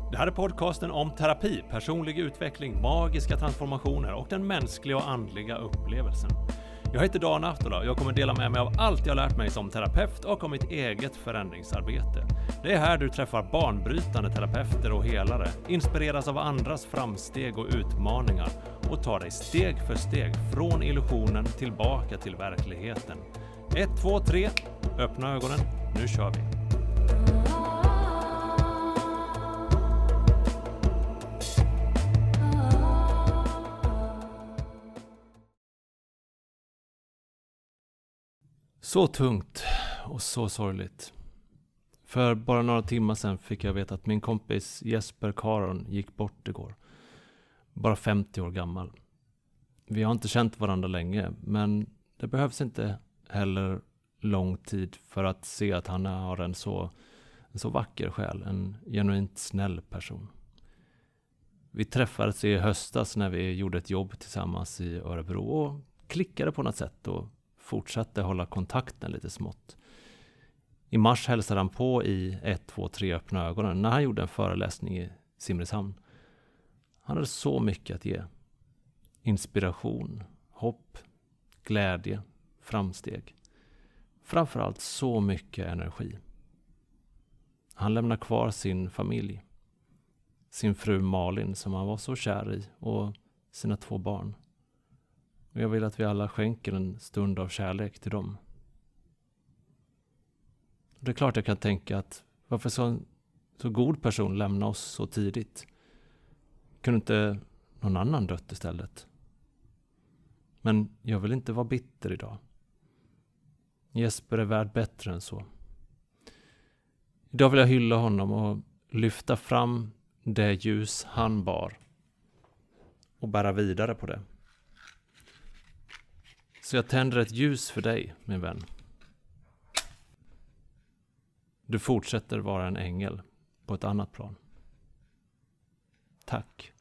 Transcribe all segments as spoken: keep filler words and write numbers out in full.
Det här är podcasten om terapi, personlig utveckling, magiska transformationer och den mänskliga och andliga upplevelsen. Jag heter Dan Ahtola och jag kommer dela med mig av allt jag lärt mig som terapeut och om mitt eget förändringsarbete. Det är här du träffar banbrytande terapeuter och helare, inspireras av andras framsteg och utmaningar och tar dig steg för steg från illusionen tillbaka till verkligheten. ett, två, tre, öppna ögonen, nu kör vi! Så tungt och så sorgligt. För bara några timmar sedan fick jag veta att min kompis Jesper Karon gick bort igår. Bara femtio år gammal. Vi har inte känt varandra länge, men det behövs inte heller lång tid för att se att han har en så, en så vacker själ, en genuint snäll person. Vi träffades i höstas när vi gjorde ett jobb tillsammans i Örebro och klickade på något sätt och fortsatte hålla kontakten lite smått. I mars hälsade han på i ett, två, tre öppna ögonen när han gjorde en föreläsning i Simrishamn. Han hade så mycket att ge. Inspiration, hopp, glädje, framsteg. Framförallt så mycket energi. Han lämnar kvar sin familj. Sin fru Malin som han var så kär i och sina två barn. Och jag vill att vi alla skänker en stund av kärlek till dem. Det är klart jag kan tänka att varför så en så god person lämna oss så tidigt? Kunde inte någon annan dött istället? Men jag vill inte vara bitter idag. Jesper är värd bättre än så. Idag vill jag hylla honom och lyfta fram det ljus han bar. Och bära vidare på det. Så jag tänder ett ljus för dig, min vän. Du fortsätter vara en ängel på ett annat plan. Tack.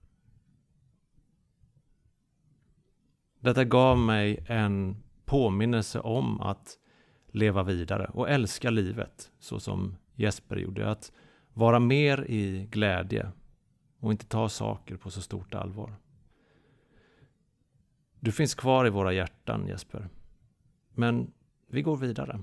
Detta gav mig en påminnelse om att leva vidare och älska livet så som Jesper gjorde. Att vara mer i glädje och inte ta saker på så stort allvar. Du finns kvar i våra hjärtan, Jesper. Men vi går vidare.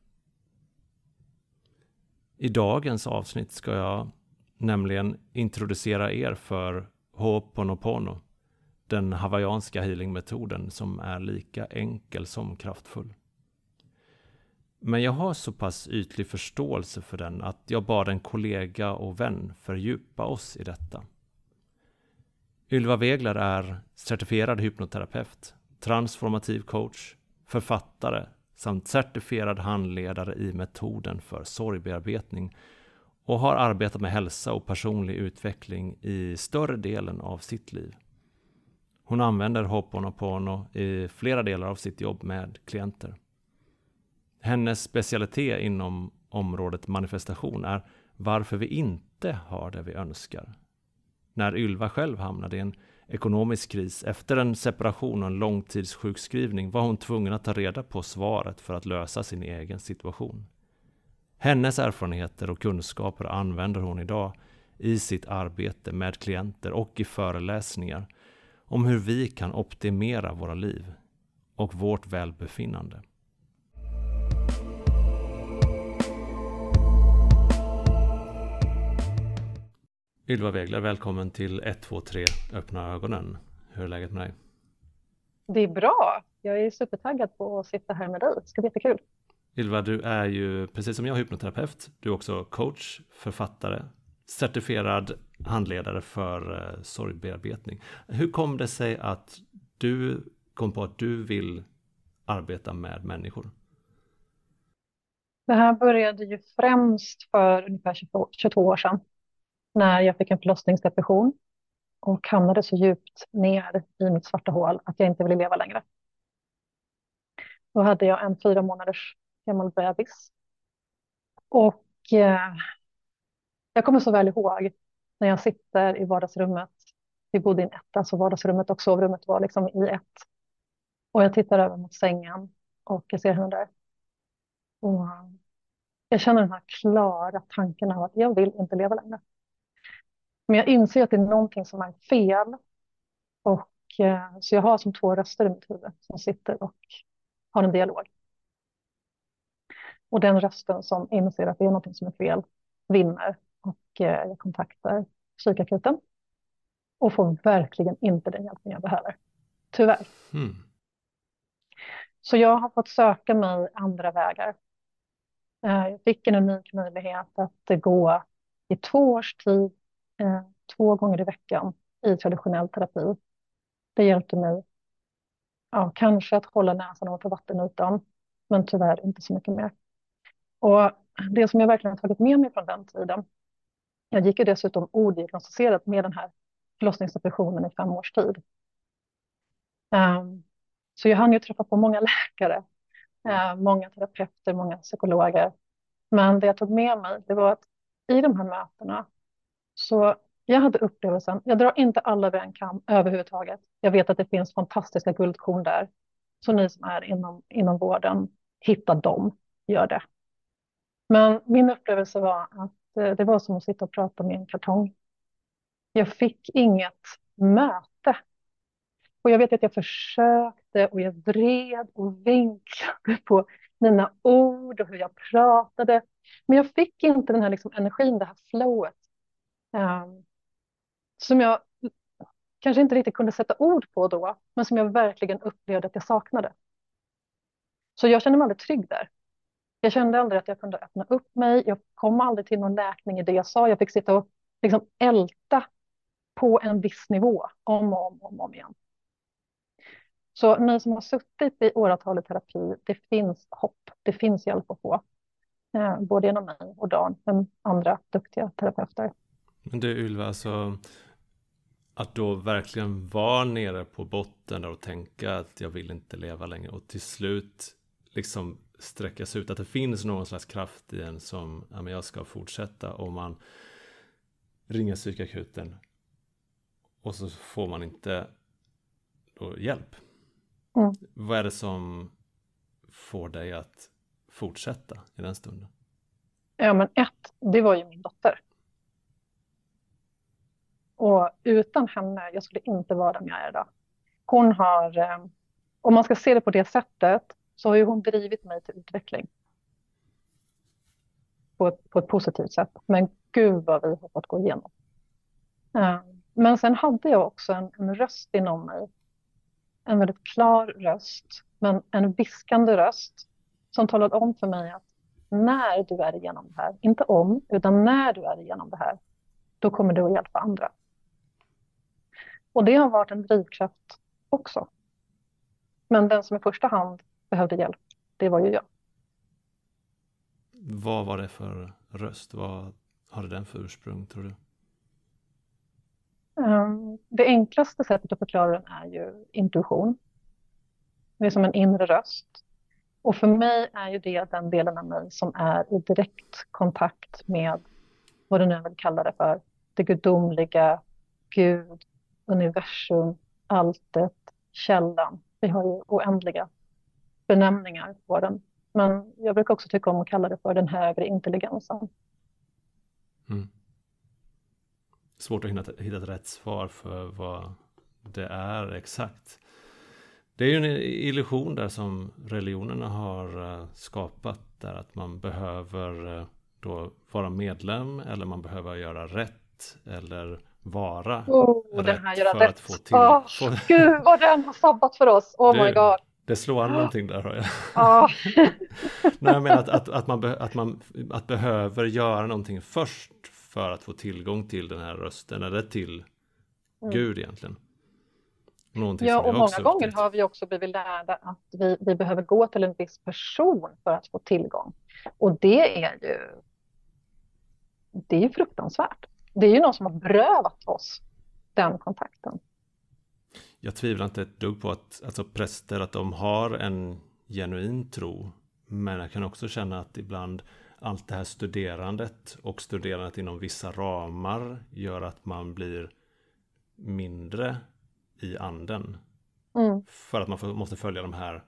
I dagens avsnitt ska jag nämligen introducera er för Ho'oponopono, den hawaiianska healingmetoden som är lika enkel som kraftfull. Men jag har så pass ytlig förståelse för den att jag bad en kollega och vän fördjupa oss i detta. Ylva Wegler är certifierad hypnoterapeut, transformativ coach, författare samt certifierad handledare i metoden för sorgbearbetning och har arbetat med hälsa och personlig utveckling i större delen av sitt liv. Hon använder Ho'oponopono i flera delar av sitt jobb med klienter. Hennes specialitet inom området manifestation är varför vi inte har det vi önskar. När Ylva själv hamnade i en ekonomisk kris efter en separation och en långtidssjukskrivning var hon tvungen att ta reda på svaret för att lösa sin egen situation. Hennes erfarenheter och kunskaper använder hon idag i sitt arbete med klienter och i föreläsningar om hur vi kan optimera våra liv och vårt välbefinnande. Ylva Wegler, välkommen till ett, två, tre öppna ögonen. Hur är läget med dig? Det är bra. Jag är supertaggad på att sitta här med dig. Det ska bli jättekul. Ylva, du är ju precis som jag hypnoterapeut. Du är också coach, författare, certifierad handledare för uh, sorgbearbetning. Hur kom det sig att du kom på att du vill arbeta med människor? Det här började ju främst för ungefär tjugotvå år sedan. När jag fick en förlossningsdepression och hamnade så djupt ner i mitt svarta hål att jag inte ville leva längre. Då hade jag en fyra månaders gammal bebis. Och eh, jag kommer så väl ihåg när jag sitter i vardagsrummet. Vi bodde i en etta, så vardagsrummet och sovrummet var liksom i ett. Och jag tittar över mot sängen och jag ser henne där. Och jag känner den här klara tanken av att jag vill inte leva längre. Men jag inser att det är någonting som är fel. Och, eh, så jag har som två röster i mitt huvud som sitter och har en dialog. Och den rösten som inser att det är någonting som är fel vinner. Och eh, jag kontaktar psykakuten och får verkligen inte den hjälpen jag behöver. Tyvärr. Mm. Så jag har fått söka mig andra vägar. Eh, Jag fick en unik möjlighet att gå i två års tid, eh, två gånger i veckan i traditionell terapi. Det hjälpte mig, ja, kanske att hålla näsan ovanför vattenytan, men tyvärr inte så mycket mer. Och det som jag verkligen har tagit med mig från den tiden, jag gick ju dessutom odiagnostiserat med den här förlossningsdepressionen i fem års tid. Um, så jag hann ju träffa på många läkare, uh, många terapeuter, många psykologer. Men det jag tog med mig, det var att i de här mötena, så jag hade upplevelsen, jag drar inte alla över en kam överhuvudtaget. Jag vet att det finns fantastiska guldkorn där. Så ni som är inom, inom vården, hitta dem, gör det. Men min upplevelse var att eh, det var som att sitta och prata med en kartong. Jag fick inget möte. Och jag vet att jag försökte och jag vred och vinklade på mina ord och hur jag pratade. Men jag fick inte den här liksom energin, det här flowet. Um, som jag kanske inte riktigt kunde sätta ord på då, men som jag verkligen upplevde att jag saknade. Så jag kände mig aldrig trygg där. Jag kände aldrig att jag kunde öppna upp mig. Jag kom aldrig till någon läkning i det jag sa. Jag fick sitta och liksom älta på en viss nivå om och om, om, om igen. Så ni som har suttit i åratal i terapi, det finns hopp. Det finns hjälp att få. Eh, både genom mig och Dan, men andra duktiga terapeuter. Men du Ylva, alltså att då verkligen vara nere på botten och tänka att jag vill inte leva längre och till slut liksom sträckas ut, att det finns någon slags kraft i en som, ja men jag ska fortsätta, och man ringer psykakuten och så får man inte då hjälp. Mm. Vad är det som får dig att fortsätta i den stunden? Ja, men ett, det var ju min dotter. Och utan henne, jag skulle inte vara den jag är idag. Hon har, eh, om man ska se det på det sättet, så har ju hon drivit mig till utveckling. På ett, på ett positivt sätt. Men gud vad vi har fått gå igenom. Eh, men sen hade jag också en, en röst inom mig. En väldigt klar röst, men en viskande röst. Som talade om för mig att när du är igenom det här, inte om, utan när du är igenom det här, då kommer du att hjälpa andra. Och det har varit en drivkraft också. Men den som i första hand behövde hjälp, det var ju jag. Vad var det för röst? Vad hade den för ursprung, tror du? Um, det enklaste sättet att förklara den är ju intuition. Det är som en inre röst. Och för mig är ju det den delen av mig som är i direkt kontakt med vad du nu vill kalla det för. Det gudomliga, Gud, universum, alltet, källan. Vi har ju oändliga benämningar på den. Men jag brukar också tycka om att kalla det för den högre intelligensen. Mm. Svårt att hitta, hitta ett rätt svar för vad det är exakt. Det är ju en illusion där som religionerna har skapat, där att man behöver då vara medlem, eller man behöver göra rätt, eller vara oh, rätt den här göra för rätt. att få till. Oh, få... Gud vad den har sabbat för oss. Oh det, my god. Det slår an någonting där, har jag. Oh. Nej, men att, att, att, man be, att man att behöver göra någonting först för att få tillgång till den här rösten, eller till mm. Gud egentligen. Någonting ja, och många gånger upptäckt. har vi också blivit lärda att vi, vi behöver gå till en viss person för att få tillgång. Och det är ju det är ju fruktansvärt. Det är ju någon som har berövat oss den kontakten. Jag tvivlar inte ett dugg på att alltså präster, att de har en genuin tro. Men jag kan också känna att ibland allt det här studerandet och studerandet inom vissa ramar gör att man blir mindre i anden. Mm. För att man får, måste följa de här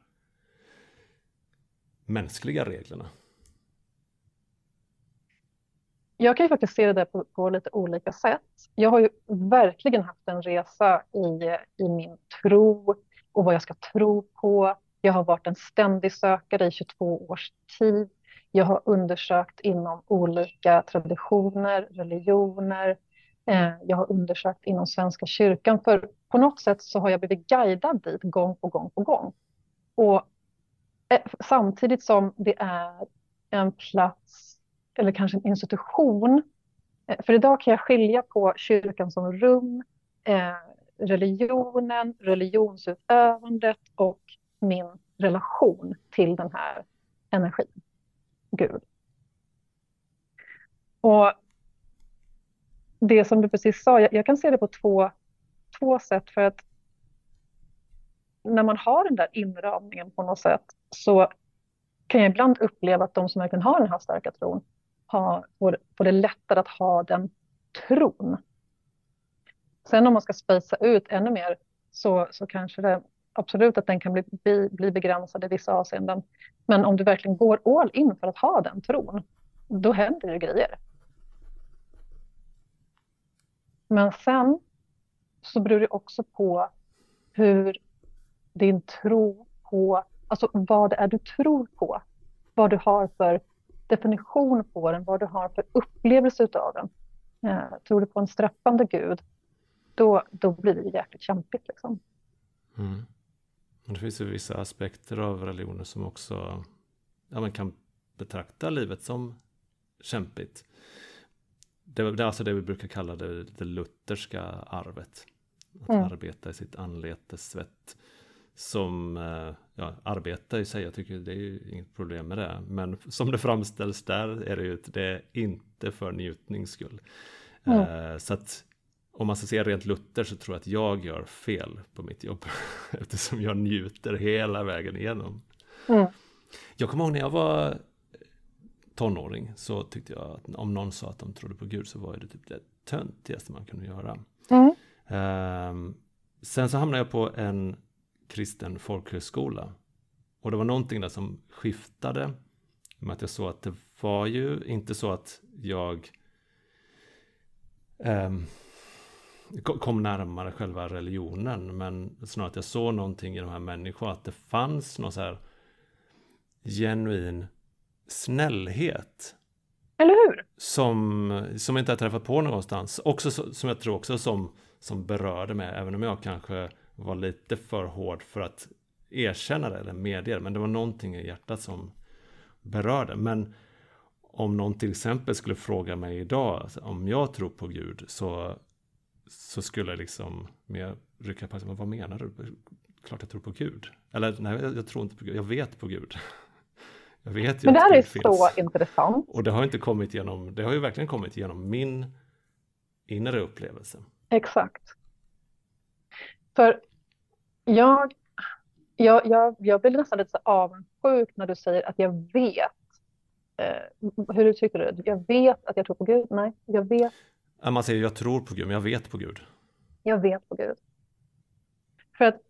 mänskliga reglerna. Jag kan ju faktiskt se det där på, på lite olika sätt. Jag har ju verkligen haft en resa i, i min tro och vad jag ska tro på. Jag har varit en ständig sökare i tjugotvå års tid. Jag har undersökt inom olika traditioner, religioner. Eh, jag har undersökt inom Svenska kyrkan. För på något sätt så har jag blivit guidad dit gång på gång på gång. Och eh, samtidigt som det är en plats eller kanske en institution. Eh, För idag kan jag skilja på kyrkan som rum, eh, religionen, religionsutövandet och min relation till den här energin, Gud. Och det som du precis sa, jag, jag kan se det på två, två sätt. För att när man har den där inramningen på något sätt så kan jag ibland uppleva att de som verkligen har den här starka tron har, får, får det lättare att ha den tron. Sen om man ska spacea ut ännu mer så, så kanske det absolut att den kan bli, bli, bli begränsad i vissa avseenden. Men om du verkligen går all in för att ha den tron, då händer det grejer. Men sen så beror det också på hur din tro på, alltså vad det är du tror på, vad du har för definition på den, vad du har för upplevelse utav den. Eh, tror du på en straffande Gud, då, då blir det jäkligt kämpigt liksom. Mm. Och det finns ju vissa aspekter av religioner som också ja, man kan betrakta livet som kämpigt. Det, det är alltså det vi brukar kalla det, det lutherska arvet. Att mm. arbeta i sitt anletes svett. Som ja, arbeta i sig, jag tycker det är ju inget problem med det. Men som det framställs där är det ju att det är inte för njutnings skull. Mm. Eh, så att om man ska se rent Luther så tror jag att jag gör fel på mitt jobb. Eftersom jag njuter hela vägen igenom. Mm. Jag kommer ihåg när jag var tonåring så tyckte jag att om någon sa att de trodde på Gud så var det typ det töntigaste man kunde göra. Mm. Eh, sen så hamnade jag på en kristen folkhögskola. Och det var någonting där som skiftade. Med att jag såg att det var ju inte så att jag um, kom närmare själva religionen. Men snarare att jag såg någonting i de här människorna. Att det fanns någon så här genuin snällhet. Eller hur? Som, som jag inte har träffat på någonstans. Också som jag tror också som, som berörde mig. Även om jag kanske var lite för hård för att erkänna det eller medge det. Men det var någonting i hjärtat som berörde. Men om någon till exempel skulle fråga mig idag alltså, om jag tror på Gud så, så skulle jag liksom mer rycka på sig. Men vad menar du? Klart jag tror på Gud. Eller nej, jag, jag tror inte på Gud. Jag vet på Gud. Jag vet ju Men det här är finns. Så intressant. Och det har inte kommit genom, det har ju verkligen kommit genom min inre upplevelse. Exakt. För jag, jag, jag, jag blir nästan lite så avundsjuk när du säger att jag vet. Eh, hur uttrycker du det? Jag vet att jag tror på Gud? Nej, jag vet. Man säger jag tror på Gud, men jag vet på Gud. Jag vet på Gud. För att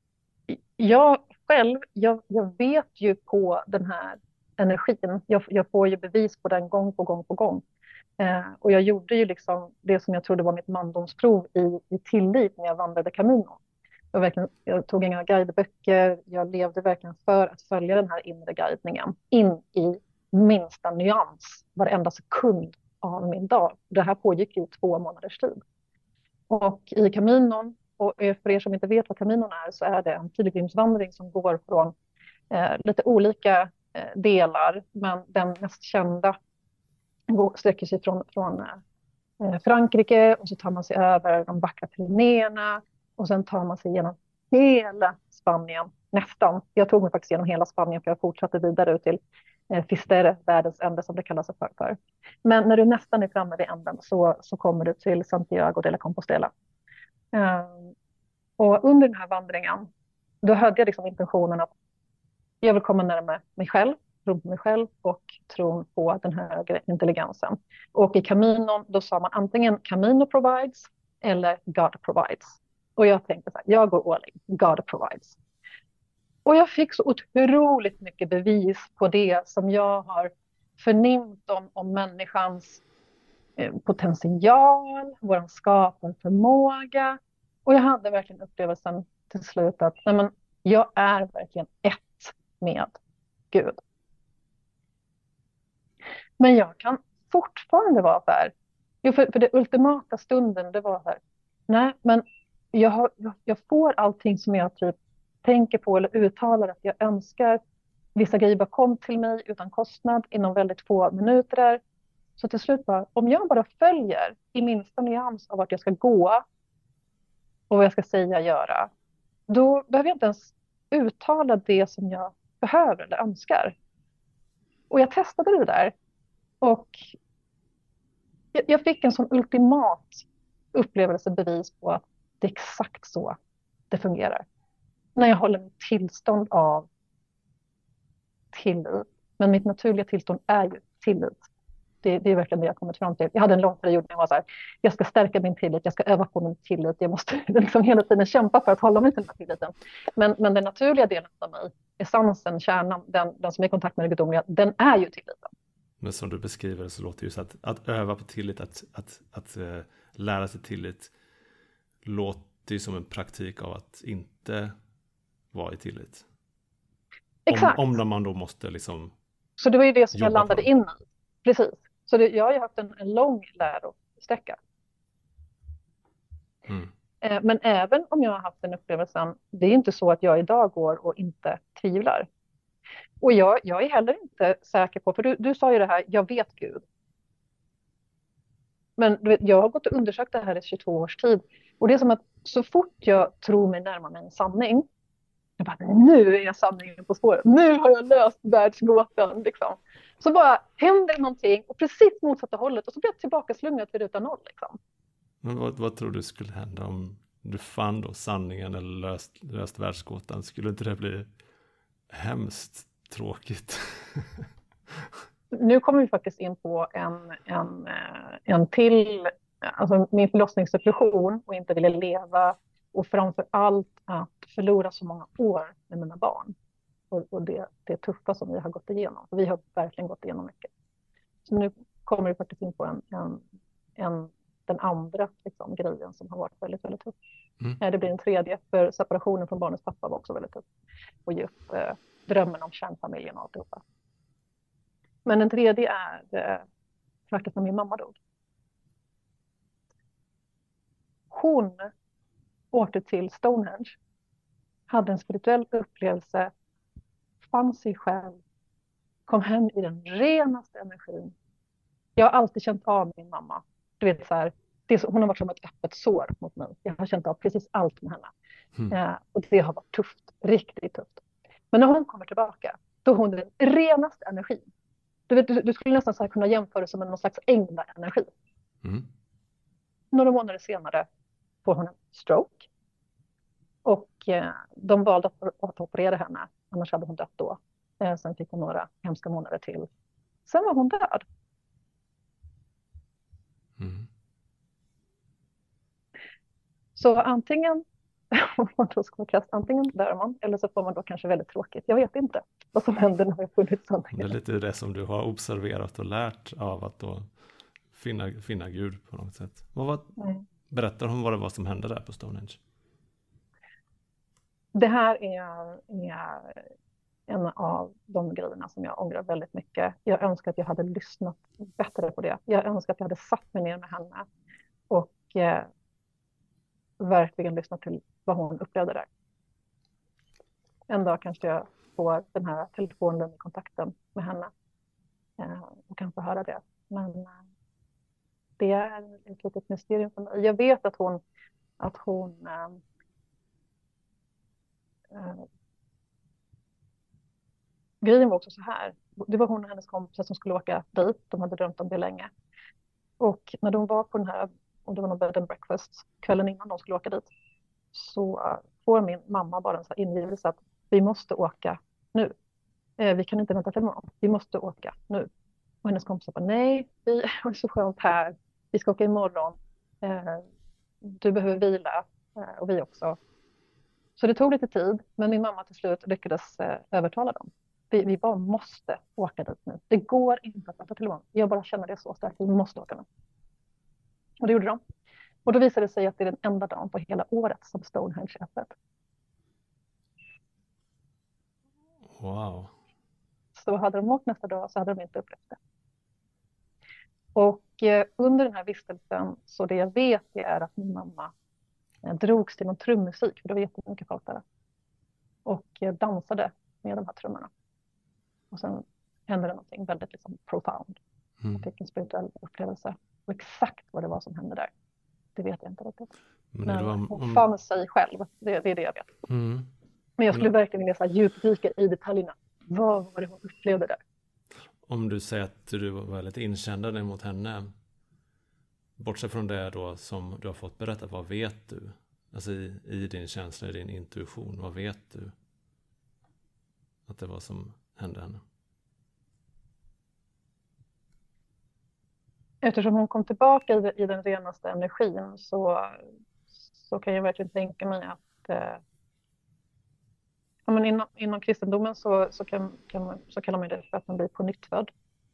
jag själv, jag, jag vet ju på den här energin. Jag, jag får ju bevis på den gång på gång på gång. Eh, och jag gjorde ju liksom det som jag trodde var mitt mandomsprov i, i tillit när jag vandrade Camino. Jag, verkligen, jag tog inga guideböcker, jag levde verkligen för att följa den här inre guidningen in i minsta nyans, varenda sekund av min dag. Det här pågick ju i två månaders tid. Och i Caminon, och för er som inte vet vad Caminon är, så är det en pilgrimsvandring som går från eh, lite olika eh, delar, men den mest kända går, sträcker sig från, från eh, Frankrike och så tar man sig över de vackra Pyrenéerna och sen tar man sig igenom hela Spanien, nästan. Jag tog mig faktiskt genom hela Spanien för jag fortsatte vidare ut till eh, Fisterre, världens ände som det kallas för, för. Men när du nästan är framme vid änden så, så kommer du till Santiago de la Compostela. Um, och under den här vandringen då hade jag liksom intentionen att jag vill komma närmare mig själv, tron på mig själv och tron på den högre intelligensen. Och i Caminon då sa man antingen Camino provides eller God provides. Och jag tänkte så här, jag går all in, God provides. Och jag fick så otroligt mycket bevis på det som jag har förnimt om, om människans eh, potential, vår skaparförmåga. Och jag hade verkligen upplevelsen till slut att nej men, jag är verkligen ett med Gud. Men jag kan fortfarande vara så här. Jo, för, för det ultimata stunden, det var så här. Nej, men jag, har, jag, jag får allting som jag typ tänker på eller uttalar att jag önskar. Vissa grejer bara kom till mig utan kostnad inom väldigt få minuter. Så till slut bara, om jag bara följer i minsta nyans av vart jag ska gå och vad jag ska säga göra, då behöver jag inte ens uttala det som jag behöver eller önskar. Och jag testade det där. Och jag, jag fick en sån ultimat upplevelsebevis på att det är exakt så det fungerar. När jag håller mitt tillstånd av tillit. Men mitt naturliga tillstånd är ju tillit. Det, det är verkligen det jag kommit fram till. Jag hade en lång period när jag var så här, jag ska stärka min tillit, jag ska öva på min tillit. Jag måste liksom hela tiden kämpa för att hålla mig till den här tilliten. Men, men den naturliga delen av mig, essensen, kärnan, den, den som är i kontakt med det gudomliga, den är ju tilliten. Men som du beskriver så låter det ju så att, att öva på tillit, att, att, att uh, lära sig tillit, låter ju som en praktik av att inte vara i tillit. Exakt. Om, om man då måste liksom. Så det var ju det som jag jobba landade på. in i. Precis. Så det, jag har ju haft en, en lång lärosträcka. Mm. Eh, men även om jag har haft den upplevelsen, det är inte så att jag idag går och inte tvivlar. Och jag, jag är heller inte säker på, för du, du sa ju det här, jag vet Gud. Men du vet, jag har gått och undersökt det här i tjugotvå års tid. Och det är som att så fort jag tror mig närma mig en sanning, jag bara, nu är jag sanningen på spåret. Nu har jag löst världsgåtan. Liksom. Så bara händer någonting och precis motsatta hållet. Och så blir jag tillbaka slungad till ruta noll. Liksom. Men vad, vad tror du skulle hända om du fann då sanningen eller löst, löst världsgåtan? Skulle inte det bli hemskt tråkigt? Nu kommer vi faktiskt in på en, en, en till, alltså min förlossningsdepression och inte ville leva. Och framför allt att förlora så många år med mina barn. Och, och det, det tuffa som vi har gått igenom. Och vi har verkligen gått igenom mycket. Så nu kommer vi faktiskt in på en, en, en, den andra liksom, grejen som har varit väldigt, väldigt tuff. Mm. Det blir en tredje, för separationen från barnets pappa var också väldigt tuff. Och just eh, drömmen om kärnfamiljen och alltihopa. Men den tredje är eh, faktiskt när min mamma dog. Hon åkte till Stonehenge, hade en spirituell upplevelse, fann sig själv, kom hem i den renaste energin. Jag har alltid känt av min mamma. Du vet så här, det är så, hon har varit som ett öppet sår mot mig. Jag har känt av precis allt med henne. Mm. Eh, och det har varit tufft, riktigt tufft. Men när hon kommer tillbaka, då har hon den renaste energin. Du, vet, du, du skulle nästan så här kunna jämföra som med någon slags änglaenergi. Mm. Några månader senare får hon en stroke. Och eh, de valde att, att operera henne. Annars hade hon dött då. Eh, sen fick hon några hemska månader till. Sen var hon död. Mm. Så antingen, om man då ska vara krasst, antingen dör man. Eller så får man då kanske väldigt tråkigt. Jag vet inte vad som händer när jag funnit sanningen. Det är lite det som du har observerat och lärt av att då finna, finna Gud på något sätt. Vad var, mm. Berättar hon vad det var som hände där på Stonehenge? Det här är, är en av de grejerna som jag ångrar väldigt mycket. Jag önskar att jag hade lyssnat bättre på det. Jag önskar att jag hade satt mig ner med henne och eh, verkligen lyssnat till vad hon upplevde där. En dag kanske jag får den här telefonen i kontakten med henne eh, och kan få höra det. Men eh, det är ett litet mysterium för mig. Jag vet att hon, att hon eh, Uh, grejen var också så här. Det var hon och hennes kompisar som skulle åka dit. De hade drömt om det länge. Och när de var på den här, och det var någon bed and breakfast, kvällen innan de skulle åka dit, så uh, får min mamma bara en så här ingivelse att vi måste åka nu. Uh, vi kan inte vänta till imorgon. Vi måste åka nu. Och hennes kompisar bara, nej, vi är så skönt här. Vi ska åka imorgon. Uh, du behöver vila. Uh, och vi också. Så det tog lite tid, men min mamma till slut lyckades eh, övertala dem. Vi, vi bara måste åka dit nu. Det går inte att vänta till imorgon. Jag bara känner det så starkt. Vi måste åka nu. Och det gjorde de. Och då visade det sig att det är den enda dagen på hela året som Stonehenge är öppet. Wow. Så hade de åkt nästa dag så hade de inte upplevt det. Och eh, under den här vistelsen, så det jag vet det är att min mamma eh, drogs till någon trummusik, för det var jättemycket folk där. Och eh, dansade med de här trummorna. Och sen hände det någonting väldigt liksom profound. Mm. Jag fick en spirituell upplevelse. Och exakt vad det var som hände där, det vet jag inte riktigt. Men, Men det var, hon om, fann sig själv, det, det är det jag vet. mm. Men jag skulle Men- verkligen vilja så här djupdyka i detaljerna. Vad var det hon upplevde där? Om du säger att du var väldigt inkännande mot henne, bortsett från det då som du har fått berätta, vad vet du? Alltså i, i din känsla, i din intuition, vad vet du att det var som hände henne? Eftersom hon kom tillbaka i, i den renaste energin så, så kan jag verkligen tänka mig att eh, ja, men inom, inom kristendomen så, så, kan, kan man, så kallar man det för att man blir på nyttfödd.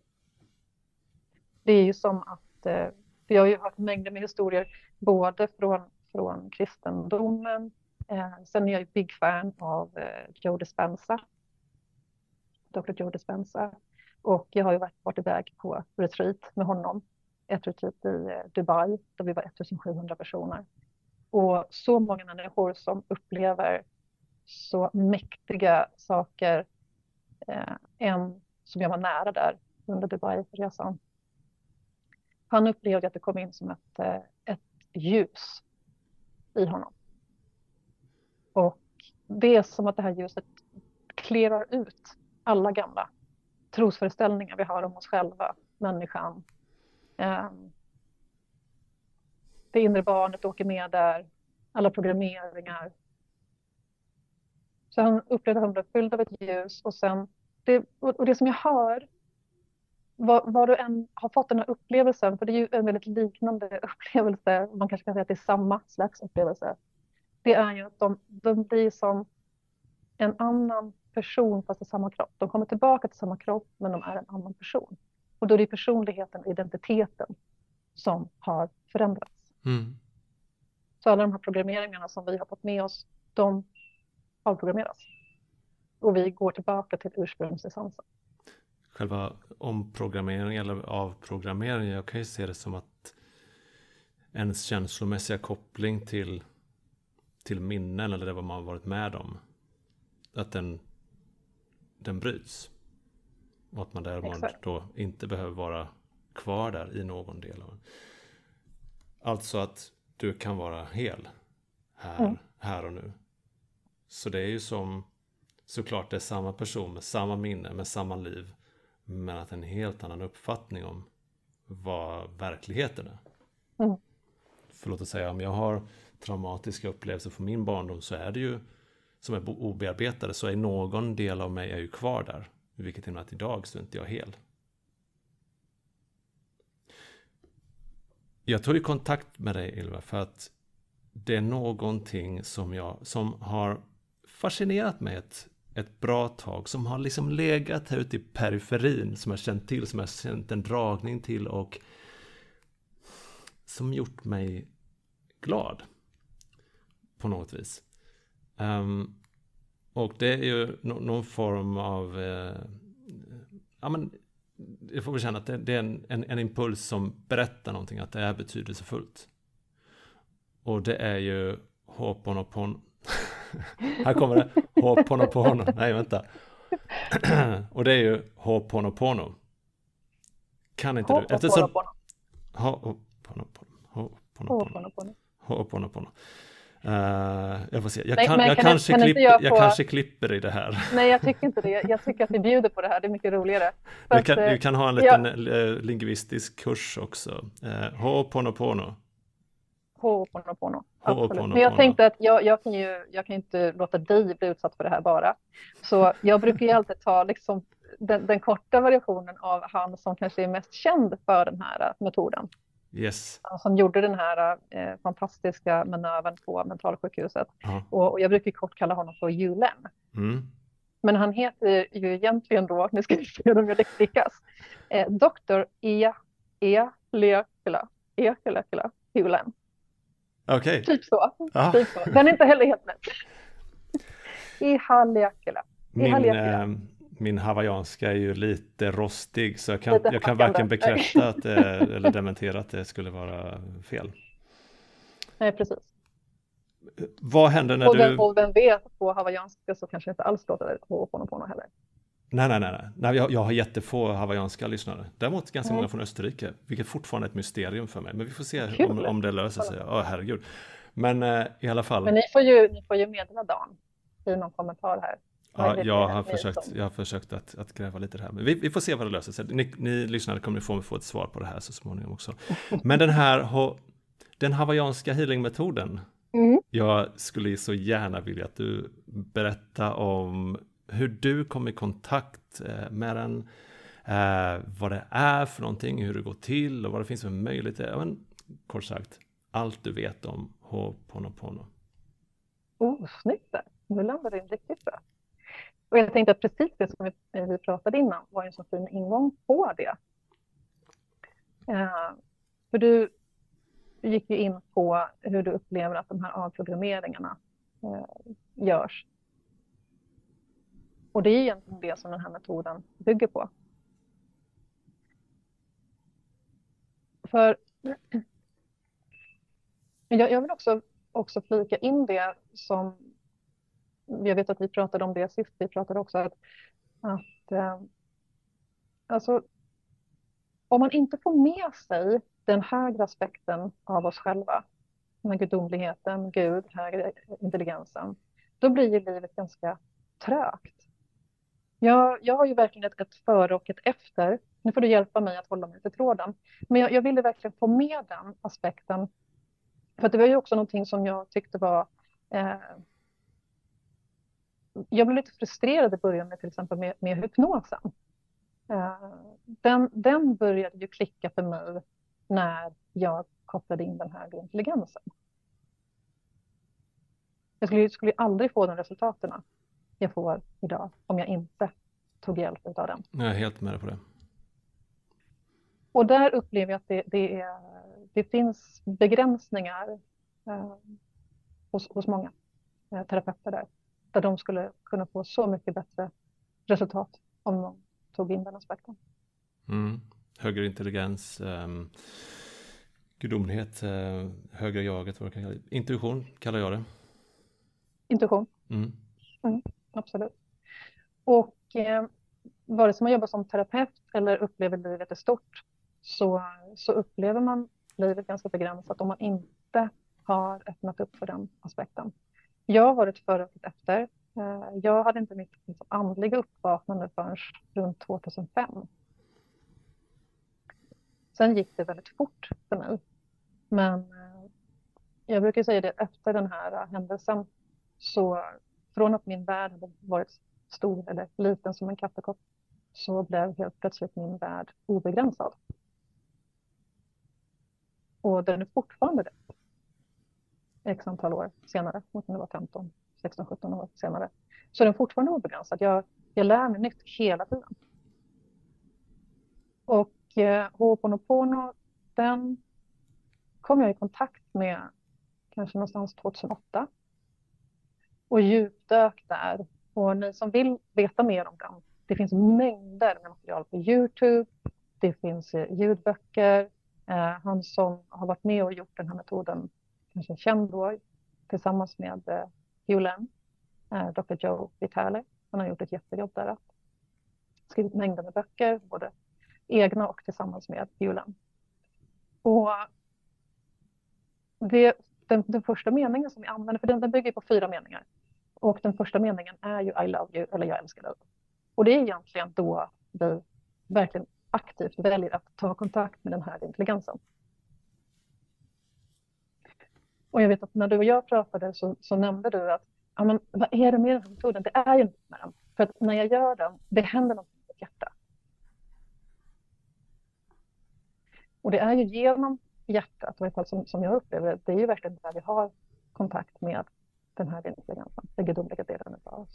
Det är ju som att, eh, för jag har ju hört mängder med historier både från, från kristendomen, eh, sen är jag ju big fan av eh, Joe Dispenza, doktor Joe Dispenza, och jag har ju varit, varit iväg på retreat med honom, ett retreat i eh, Dubai där vi var ettusensjuhundra personer. Och så många människor som upplever så mäktiga saker. Eh, en som jag var nära där under Dubai-resan. Han upplevde att det kom in som ett, eh, ett ljus i honom. Och det är som att det här ljuset klerar ut alla gamla trosföreställningar vi har om oss själva, människan. Eh, det inre barnet åker med där, alla programmeringar. Så han upplevde att han blev fylld av ett ljus. Och, sen, det, och det som jag hör, vad, vad du än har fått den här upplevelsen, för det är ju en väldigt liknande upplevelse, man kanske kan säga att det är samma slags upplevelse. Det är ju att de, de blir som en annan person fast i samma kropp. De kommer tillbaka till samma kropp men de är en annan person. Och då är det personligheten, identiteten som har förändrats. Mm. Så alla de här programmeringarna som vi har fått med oss, de avprogrammeras. Och vi går tillbaka till ursprungsessensen. Själva omprogrammering eller avprogrammering, jag kan ju se det som att ens känslomässiga koppling till, till minnen eller det vad man har varit med om, att den, den bryts. Och att man däremot Exakt. då inte behöver vara kvar där i någon del av. Alltså att du kan vara hel här, Mm. här och nu. Så det är ju som, såklart det är samma person med samma minne, med samma liv, men att en helt annan uppfattning om vad verkligheten är. Mm. För låt oss säga, om jag har traumatiska upplevelser från min barndom så är det ju, som är obearbetade, så är någon del av mig är ju kvar där. Vilket innebär att idag så är inte jag hel. Jag tog ju kontakt med dig, Ylva, för att det är någonting som jag som har fascinerat mig ett, ett bra tag, som har liksom legat här ute i periferin, som jag känt till, som jag känt en dragning till och som gjort mig glad på något vis. Um, och det är ju no- någon form av eh, ja men jag får väl känna att det, det är en, en, en impuls som berättar någonting, att det är betydelsefullt. Och det är ju Ho'oponopono. Här kommer det. Ho'oponopono. Nej, vänta. Och det är ju Ho'oponopono. Kan inte du? Eftersom Ho'oponopono. Ho'oponopono. Ho'oponopono. Uh, jag får se. Jag, Nej, kan, men jag, kan kanske, inte- kan klipp, inte jag jag få- kanske klipper i det här. Nej, jag tycker inte det. Jag tycker att vi bjuder på det här. Det är mycket roligare. För Du att, kan, eh, du kan ha en ja. liten eh, lingvistisk kurs också. Uh, Ho'oponopono. Ho'oponopono. Absolut. Ho'oponopono. Men jag tänkte att jag, jag kan ju jag kan inte låta dig bli utsatt för det här bara. Så jag brukar ju alltid ta liksom den, den korta variationen av han som kanske är mest känd för den här eh, metoden. Yes. Han som gjorde den här eh, fantastiska manövern på mentalsjukhuset. Ja. Och, och jag brukar kort kalla honom för Julen. Mm. Men han heter ju egentligen då, nu ska vi se om jag lyckas, eh, doktor Ea, Ea Leakula. Ekelökela, Hulen. Okej. Typ så. Ja. Typ så. Den är inte heller helt lätt. I Haliakela. I Min, Haliakela. eh, min hawaiianska är ju lite rostig så jag kan, Lite jag kan hackande. varken bekräfta att det, eller dementera att det skulle vara fel. Nej, precis. Vad händer när Och vem, du... och vem vet, på hawaiianska så kanske inte alls låter Ho'oponopono heller. Nej, nej, nej. nej. nej jag, jag har jättefå hawaiianska lyssnare. Däremot ganska Mm. många från Österrike, vilket fortfarande är ett mysterium för mig. Men vi får se Kul. om, om det löser sig. Ja, oh, herregud. Men eh, i alla fall. Men ni får ju, ni får ju meddela Dan i någon kommentar här. Ja, Vad jag är har det försökt, som- jag har försökt att, att gräva lite det här. Men vi, vi får se vad det löser sig. Ni, ni lyssnare kommer få, få ett svar på det här så småningom också. Men den här, ha- den hawaiianska healingmetoden. Mm. Jag skulle så gärna vilja att du berättar om hur du kom i kontakt eh, med den. Eh, vad det är för någonting, hur det går till och vad det finns för möjligheter. Ja, men, kort sagt, allt du vet om Ho'oponopono. Oh, snyggt där. Nu landade det riktigt bra. Och jag tänkte att precis det som vi, vi pratade innan var en så fin ingång på det. Eh, för du gick ju in på hur du upplever att de här avprogrammeringarna eh, görs. Och det är egentligen det som den här metoden bygger på. För jag, jag vill också, också flika in det som, jag vet att vi pratade om det sist, vi pratade också att, att eh, alltså, om man inte får med sig den högre aspekten av oss själva, den här gudomligheten, Gud, högre intelligensen, då blir ju livet ganska trögt. Jag, jag har ju verkligen ett, ett före och ett efter. Nu får du hjälpa mig att hålla mig till tråden. Men jag, jag ville verkligen få med den aspekten. För att det var ju också någonting som jag tyckte var... Eh, jag blev lite frustrerad i början med till exempel med, med hypnosen. Eh, den, den började ju klicka för mig när jag kopplade in den högre intelligensen. Jag skulle, skulle aldrig få de resultaten jag får idag om jag inte tog hjälp av den. Jag är helt med på det. Och där upplever jag att det, det, är, det finns begränsningar eh, hos, hos många eh, terapeuter där. Där de skulle kunna få så mycket bättre resultat om de tog in den aspekten. Mm. Högre intelligens, eh, gudomlighet, eh, högre jaget, vad det kan kalla det. Intuition kallar jag det. Intuition. Mm. Mm, absolut. Och eh, vare sig man jobbar som terapeut eller upplever livet är stort så, så upplever man livet ganska begränsat om man inte har öppnat upp för den aspekten. Jag har varit före och efter. Eh, jag hade inte mitt liksom, andliga uppvaknande förrän runt tvåtusenfem. Sen gick det väldigt fort för mig. Men eh, jag brukar säga det, efter den här händelsen så från att min värld hade varit stor eller liten som en kaffekopp så blev helt plötsligt min värld obegränsad. Och den är fortfarande det. X antal år senare, det var femton, sexton, sjutton år senare. Så den är fortfarande obegränsad. Jag, jag lär mig nytt hela tiden. Och eh, Ho'oponopono, den kom jag i kontakt med kanske någonstans tjugohundraåtta. Och djupdök där. Och ni som vill veta mer om den, det finns mängder med material på YouTube. Det finns eh, ljudböcker. Eh, han som har varit med och gjort den här metoden, kanske känd då, tillsammans med eh, Hugh Len, eh, doktor Joe Vitale. Han har gjort ett jättejobb där. Att skrivit mängder med böcker, både egna och tillsammans med Hugh Len. Och det, den, den första meningen som vi använder, för den, den bygger på fyra meningar. Och den första meningen är ju I love you, eller jag älskar dig. Och det är egentligen då vi verkligen aktivt väljer att ta kontakt med den här intelligensen. Och jag vet att när du och jag pratade så, så nämnde du att ja, men, vad är det med den här metoden? Det är ju något med den. För att när jag gör den, det händer något med mitt hjärta. Och det är ju genom hjärtat, i alla fall som, som jag upplever det, det är ju verkligen där vi har kontakt med den här intelligensen, den gudomliga delen av oss.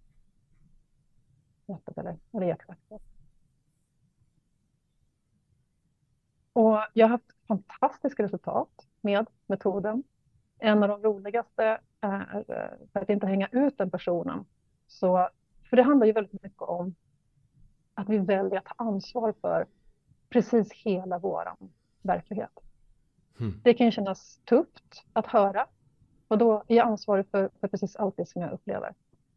Hjärtat eller, eller hjärtat. Och jag har haft fantastiska resultat med metoden. En av de roligaste är, eh, för att inte hänga ut den personen. Så, för det handlar ju väldigt mycket om att vi väljer att ta ansvar för precis hela vår verklighet. Mm. Det kan ju kännas tufft att höra. Och då är jag ansvarig för, för precis allt det som jag upplever.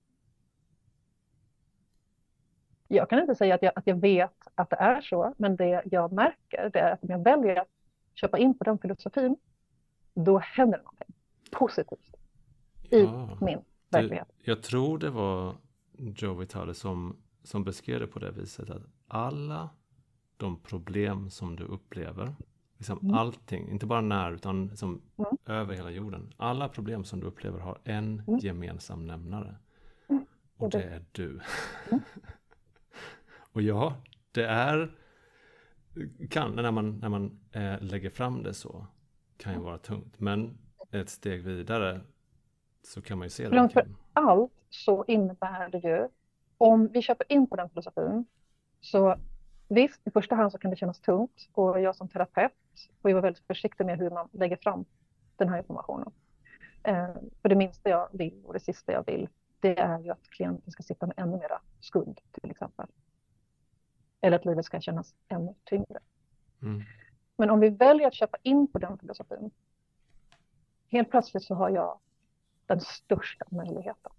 Jag kan inte säga att jag, att jag vet att det är så, men det jag märker det är att om jag väljer att köpa in på den filosofin, då händer det någonting positivt i Ja, min du, verklighet. jag tror det var Joe Vitale som, som beskrev det på det viset att alla de problem som du upplever, liksom Mm. allting, inte bara när utan liksom Mm. över hela jorden, alla problem som du upplever har en Mm. gemensam nämnare. Mm. Och Det det är är du. Mm. Och ja, det är kan, när man, när man eh, lägger fram det så kan ju vara tungt. Men ett steg vidare så kan man ju se det. Framför allt så innebär det ju, om vi köper in på den filosofin, så visst, i första hand så kan det kännas tungt. Och jag som terapeut får ju vara väldigt försiktig med hur man lägger fram den här informationen. Eh, för det minsta jag vill och det sista jag vill, det är ju att klienten ska sitta med ännu mera skuld till exempel. Eller att livet ska kännas ännu tyngre. Mm. Men om vi väljer att köpa in på den filosofin, helt plötsligt så har jag den största möjligheten.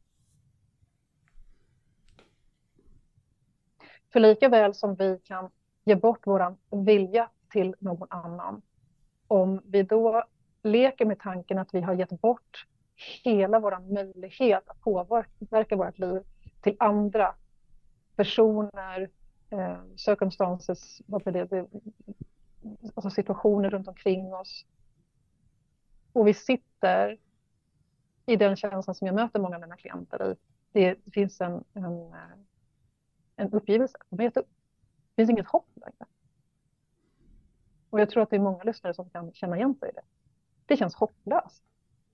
För lika väl som vi kan ge bort våran vilja till någon annan, om vi då leker med tanken att vi har gett bort hela vår möjlighet att påverka vårt liv till andra personer, eh, circumstances, vad blir det, alltså situationer runt omkring oss. Och vi sitter i den känslan som jag möter många av mina klienter i. Det, det finns en, en, en uppgivelse. De har gett upp. Det finns inget hopp längre. Och jag tror att det är många lyssnare som kan känna igen sig i det. Det känns hopplöst.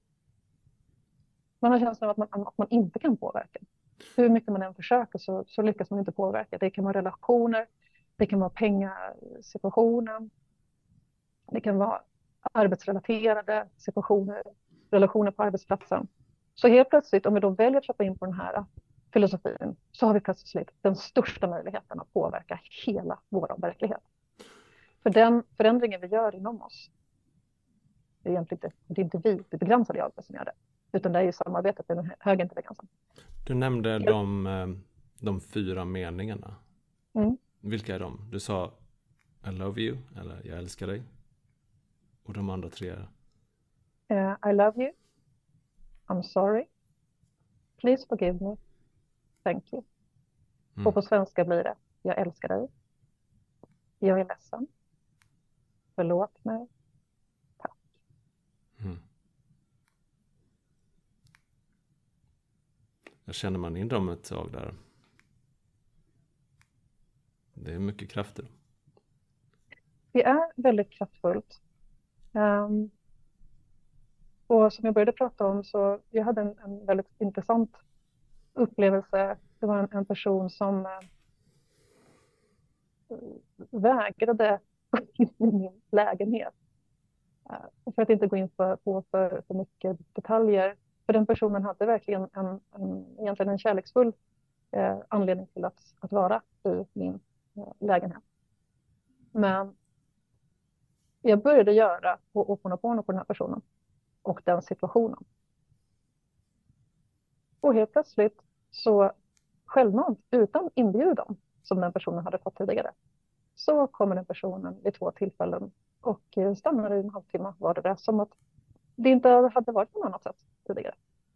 Man har känslan av att man, att man inte kan påverka. Hur mycket man än försöker så, så lyckas man inte påverka. Det kan vara relationer, det kan vara pengasituationen, det kan vara arbetsrelaterade situationer, relationer på arbetsplatsen. Så helt plötsligt, om vi då väljer att köpa in på den här filosofin, så har vi plötsligt den största möjligheten att påverka hela vår verklighet. För den förändringen vi gör inom oss, det är egentligen inte, det är inte vi, det begränsade jag som gör det, utan det är ju samarbetet med den höga intelligensen. Du nämnde de, eh, de fyra meningarna. Mm. Vilka är de? Du sa I love you, eller jag älskar dig. Och de andra tre är? Uh, I love you. I'm sorry. Please forgive me. Thank you. Mm. Och på svenska blir det jag älskar dig. Jag är ledsen. Förlåt mig. Tack. Mm. Jag känner man in dem ett tag där. Det är mycket krafter. Det är väldigt kraftfullt. Um, och som jag började prata om, så jag hade en, en väldigt intressant upplevelse. Det var en, en person som uh, vägrade gå in i min lägenhet. Uh, för att inte gå in för, på för, för mycket detaljer. För den personen hade verkligen en, en, egentligen en kärleksfull uh, anledning till att, att vara i min uh, lägenhet. Men jag började göra Ho'oponopono på den här personen och den situationen. Och helt plötsligt så självmant, utan inbjudan som den personen hade fått tidigare, så kommer den personen vid två tillfällen och stannar i en halvtimme var det där, som att det inte hade varit på något annat sätt tidigare.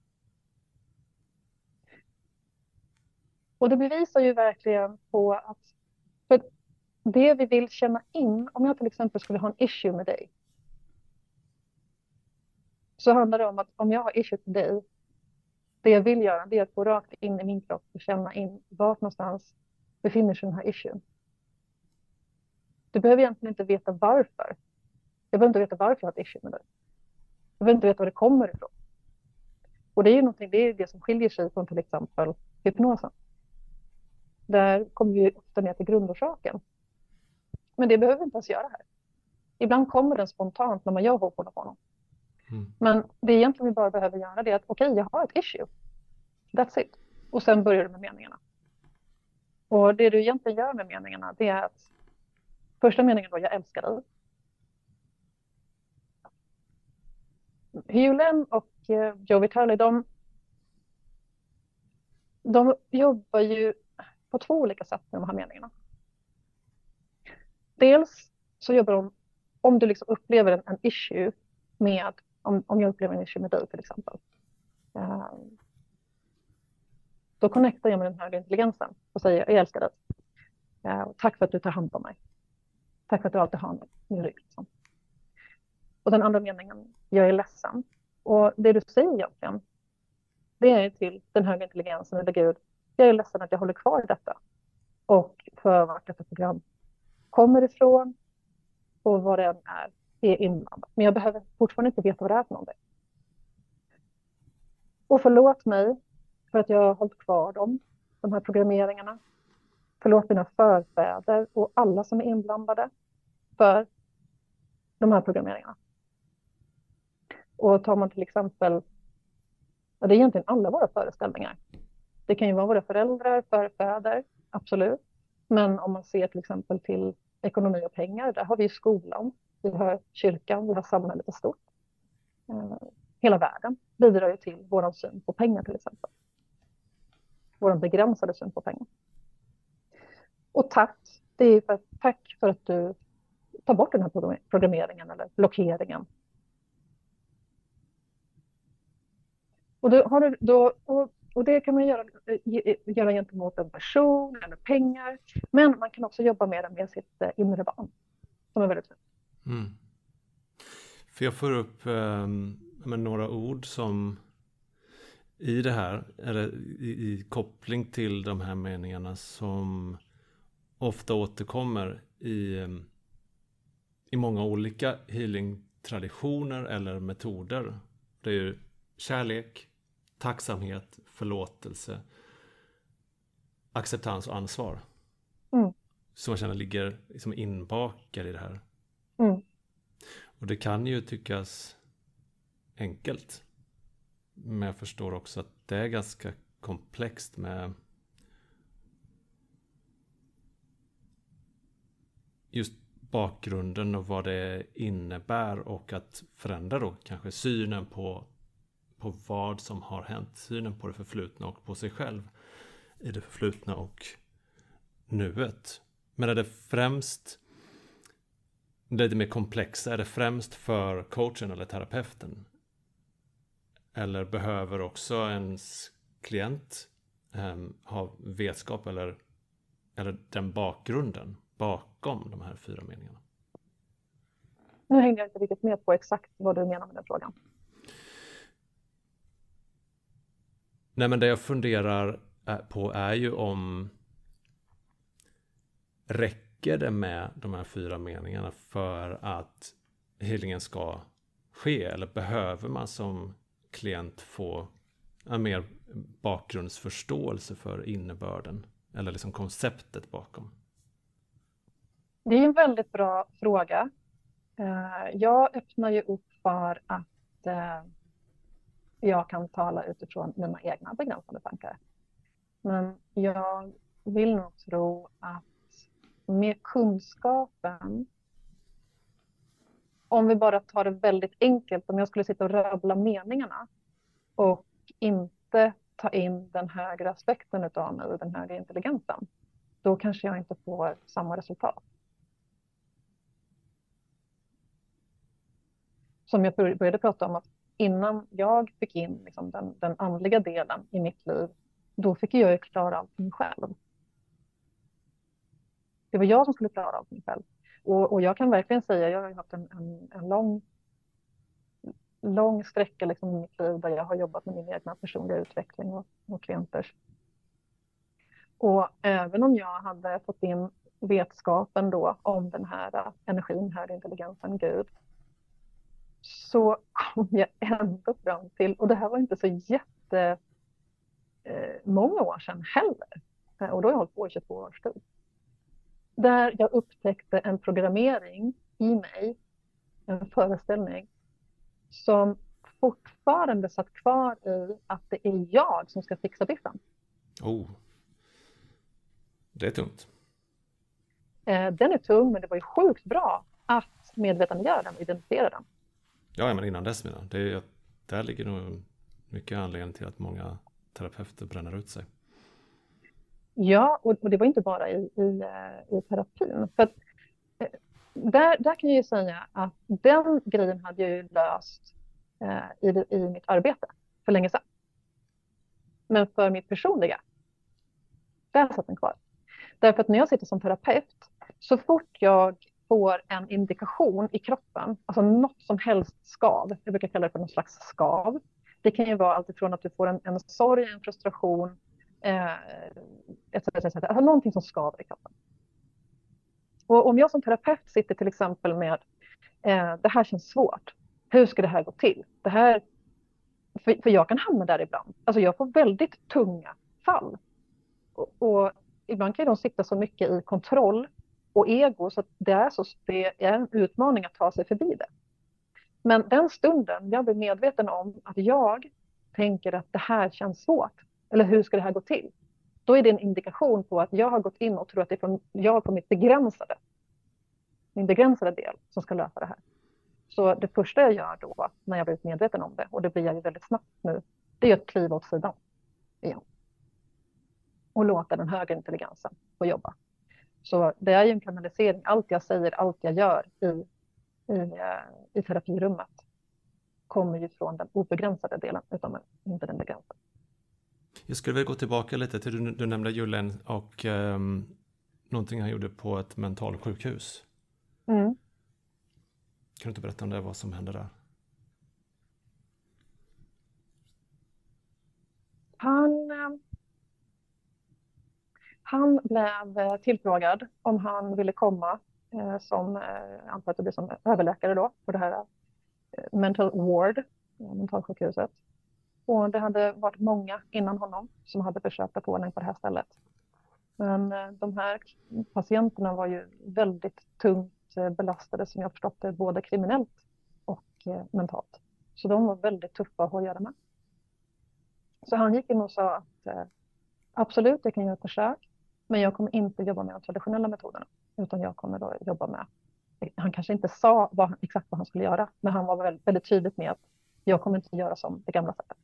Och det bevisar ju verkligen på att för det vi vill känna in, om jag till exempel skulle ha en issue med dig, så handlar det om att om jag har issue med dig, det jag vill göra, det är att gå rakt in i min kropp och känna in vart någonstans befinner sig den här issuen. Du behöver egentligen inte veta varför. Jag behöver inte veta varför jag har ett issue med dig. Jag behöver inte veta var det kommer ifrån. Och det är ju någonting, det är det som skiljer sig från till exempel hypnosen. Där kommer vi ofta ner till grundorsaken. Men det behöver vi inte ens göra här. Ibland kommer den spontant när man gör Ho'oponopono. Mm. Men det egentligen vi bara behöver göra det är att okej, okay, jag har ett issue. That's it. Och sen börjar du med meningarna. Och det du egentligen gör med meningarna, det är att första meningen då, jag älskar dig. Hewlin och eh, Joe Vitale, de, de jobbar ju på två olika sätt med de här meningarna. Dels så jobbar de, om du liksom upplever en, en issue med, om, om jag upplever en issue med dig till exempel. Eh, då connectar jag med den högre intelligensen och säger, jag älskar dig. Eh, tack för att du tar hand om mig. Tack för att du alltid har min rygg. Liksom. Och den andra meningen, jag är ledsen. Och det du säger egentligen, det är till den högre intelligensen eller Gud. Jag är ledsen att jag håller kvar detta. Och för vart detta program kommer ifrån och vad det än är, är inblandat. Men jag behöver fortfarande inte veta vad det är för någonting. Och förlåt mig för att jag har hållit kvar dem, de här programmeringarna. Förlåt mina förfäder och alla som är inblandade för de här programmeringarna. Och tar man till exempel, ja, det är egentligen alla våra föreställningar. Det kan ju vara våra föräldrar, förfäder, absolut. Men om man ser till exempel till ekonomi och pengar, där har vi skolan, vi har kyrkan, vi har samhället i stort. Eh, hela världen bidrar ju till vår syn på pengar till exempel. Vår begränsade syn på pengar. Och tack, det är för, tack för att du tar bort den här programmeringen eller blockeringen. Och, då har du, då, och, och det kan man göra, göra gentemot en person eller pengar. Men man kan också jobba med det med sitt inre barn. Som är väldigt fint. Mm. För jag får upp eh, med några ord som i det här, eller i, i koppling till de här meningarna som ofta återkommer i, i många olika healing-traditioner eller metoder. Det är ju kärlek, tacksamhet, förlåtelse, acceptans och ansvar. Mm. Som jag känner ligger liksom inbakade i det här. Mm. Och det kan ju tyckas enkelt. Men jag förstår också att det är ganska komplext med just bakgrunden och vad det innebär och att förändra då kanske synen på, på vad som har hänt. Synen på det förflutna och på sig själv i det förflutna och nuet. Men är det främst, det är lite mer komplexa, är det främst för coachen eller terapeuten? Eller behöver också ens klient um, ha vetskap eller, eller den bakgrunden bakom de här fyra meningarna? Nu hängde jag inte riktigt med på exakt vad du menar med den frågan. Nej, men det jag funderar på är ju om räcker det med de här fyra meningarna för att healingen ska ske? Eller behöver man som klient få en mer bakgrundsförståelse för innebörden? Eller liksom konceptet bakom? Det är en väldigt bra fråga. Jag öppnar ju upp för att jag kan tala utifrån mina egna begränsade tankar. Men jag vill nog tro att med kunskapen, om vi bara tar det väldigt enkelt, om jag skulle sitta och rabbla meningarna och inte ta in den högre aspekten av mig, den högre intelligensen, då kanske jag inte får samma resultat. Som jag började prata om, att innan jag fick in liksom den, den andliga delen i mitt liv, då fick jag ju klara allting själv. Det var jag som skulle klara allting själv. Och, och jag kan verkligen säga, jag har haft en, en, en lång, lång sträcka liksom i mitt liv där jag har jobbat med min egna personliga utveckling och, och klienters. Och även om jag hade fått in vetskapen då om den här energin, högre intelligensen, Gud, så kom jag ändå fram till, och det här var inte så jätte eh, många år sedan heller, och då har jag hållit på i tjugotvå års tid, där jag upptäckte en programmering i mig en föreställning som fortfarande satt kvar i att det är jag som ska fixa biffen. Oh, det är tungt. Eh, den är tung, men det var ju sjukt bra att medvetandegöra den och identifiera den. Ja, men innan dess menar det är ju, där ligger nog mycket anledning till att många terapeuter bränner ut sig. Ja, och, och det var inte bara i, i, eh, i terapin. För att, eh, där, där kan jag ju säga att den grejen hade jag ju löst eh, i, det- i mitt arbete för länge sedan. Men för mitt personliga, där satt den kvar. Därför att när jag sitter som terapeut, så fort jag får en indikation i kroppen, alltså något som helst skav, jag brukar kalla det för någon slags skav. Det kan ju vara allt ifrån att du får en, en sorg, en frustration, eh, et cetera, et cetera. Alltså någonting som skaver i kroppen. Och om jag som terapeut sitter till exempel med eh, det här känns svårt, hur ska det här gå till? Det här, för, för jag kan hamna där ibland. Alltså jag får väldigt tunga fall. Och, och ibland kan de sitta så mycket i kontroll och ego så att det är, så, det är en utmaning att ta sig förbi det. Men den stunden jag blir medveten om att jag tänker att det här känns svårt, eller hur ska det här gå till? Då är det en indikation på att jag har gått in och tror att det är från jag på mitt begränsade, min begränsade del som ska lösa det här. Så det första jag gör då, när jag blivit medveten om det, och det blir jag ju väldigt snabbt nu, det är att kliva åt sidan igen. Och låta den högre intelligensen få jobba. Så det är ju en kanalisering. Allt jag säger, allt jag gör i, i, eh, i terapirummet kommer ju från den obegränsade delen, utan inte den begränsade. Jag skulle vilja gå tillbaka lite till, du, du nämnde Julen och um, någonting han gjorde på ett mentalsjukhus. Mm. Kan du inte berätta om det, vad som hände där? Han, eh, han blev eh, tillfrågad om han ville komma eh, som, eh, antar att det blir som överläkare då, på det här eh, mental ward, eh, mentalsjukhuset. Och det hade varit många innan honom som hade försökt att få ordning på det här stället. Men eh, de här patienterna var ju väldigt tungt eh, belastade, som jag förstått det, både kriminellt och eh, mentalt. Så de var väldigt tuffa att ha att göra med. Så han gick in och sa att eh, absolut, jag kan göra ett försök, men jag kommer inte jobba med de traditionella metoderna, utan jag kommer då jobba med, han kanske inte sa vad, exakt vad han skulle göra, men han var väldigt, väldigt tydligt med att jag kommer inte göra som det gamla sättet.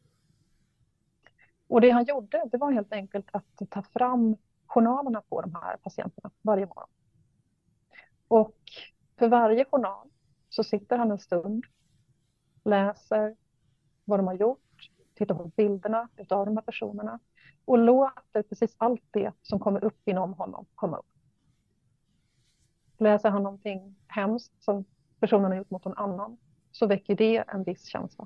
Och det han gjorde, det var helt enkelt att ta fram journalerna på de här patienterna varje morgon. Och för varje journal så sitter han en stund, läser vad de har gjort, tittar på bilderna av de här personerna och låter precis allt det som kommer upp inom honom komma upp. Läser han någonting hemskt som personen har gjort mot någon annan, så väcker det en viss känsla.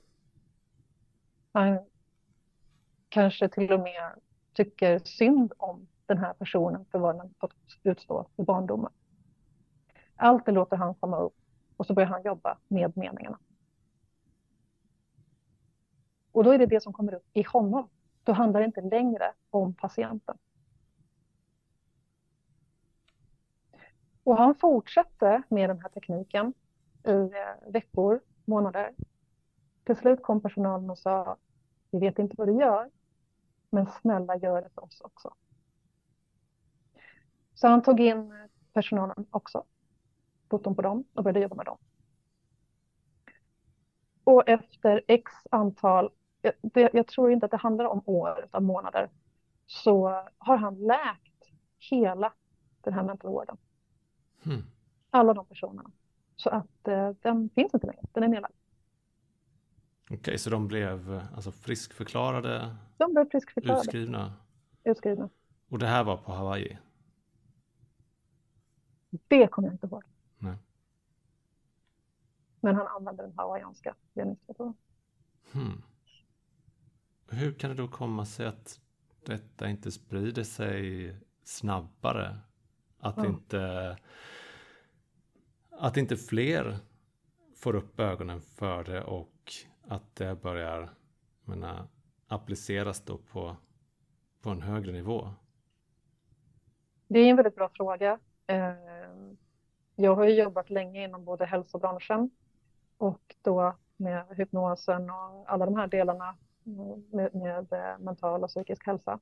Han kanske till och med tycker synd om den här personen för vad den fått utstå i barndomen. Allt det låter han komma upp och så börjar han jobba med meningarna. Och då är det det som kommer upp i honom. Då handlar det inte längre om patienten. Och han fortsatte med den här tekniken i eh, veckor, månader. Till slut kom personalen och sa, vi vet inte vad du gör, men snälla gör det för oss också. Så han tog in personalen också, foton på dem och började jobba med dem. Och efter x antal, jag, det, jag tror inte att det handlar om år utan månader, så har han läkt hela den här mental warden. Hmm. Alla de personerna. Så att eh, den finns inte längre, den är nedlagd. Okej, okay, så de blev alltså friskförklarade, De blev friskförklarade. utskrivna. Utskrivna. Och det här var på Hawaii? Det kommer jag inte ihåg. Nej. Men han använde den hawaiianska genusmetoden. Hmm. Hur kan det då komma sig att detta inte sprider sig snabbare? Att, Ja. inte, att inte fler får upp ögonen för det och att det börjar menar, appliceras då på, på en högre nivå? Det är en väldigt bra fråga. Eh, jag har ju jobbat länge inom både hälsobranschen och då med hypnosen och alla de här delarna med, med eh, mental och psykisk hälsa.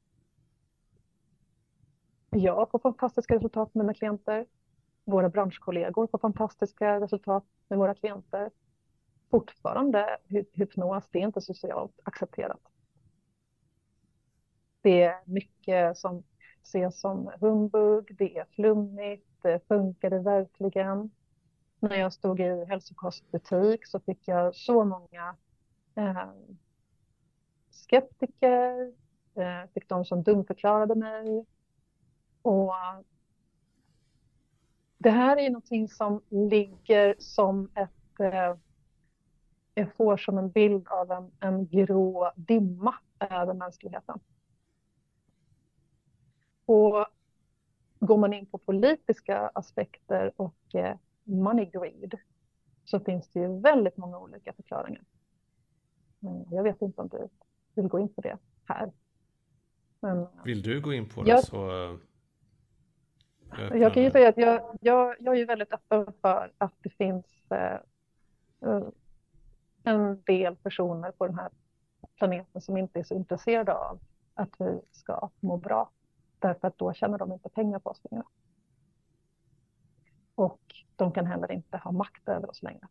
Jag får fantastiska resultat med mina klienter. Våra branschkollegor får fantastiska resultat med våra klienter. Fortfarande hy- hypnos, det är inte socialt accepterat. Det är mycket som ses som humbug, det är flummigt, det funkar det verkligen. När jag stod i hälsokostbutik så fick jag så många eh, skeptiker, eh, fick de som dumförklarade mig. Och det här är någonting som ligger som ett, eh, jag får som en bild av en, en grå dimma över mänskligheten. Och går man in på politiska aspekter och eh, money greed så finns det ju väldigt många olika förklaringar. Men jag vet inte om du vill gå in på det här. Men, Vill du gå in på det jag, så eh, jag jag kan ju öppnar. säga att jag, jag, jag är ju väldigt öppen för att det finns eh, eh, en del personer på den här planeten som inte är så intresserade av att vi ska må bra. Därför att då tjänar de inte pengar på oss längre. Och de kan heller inte ha makt över oss längre.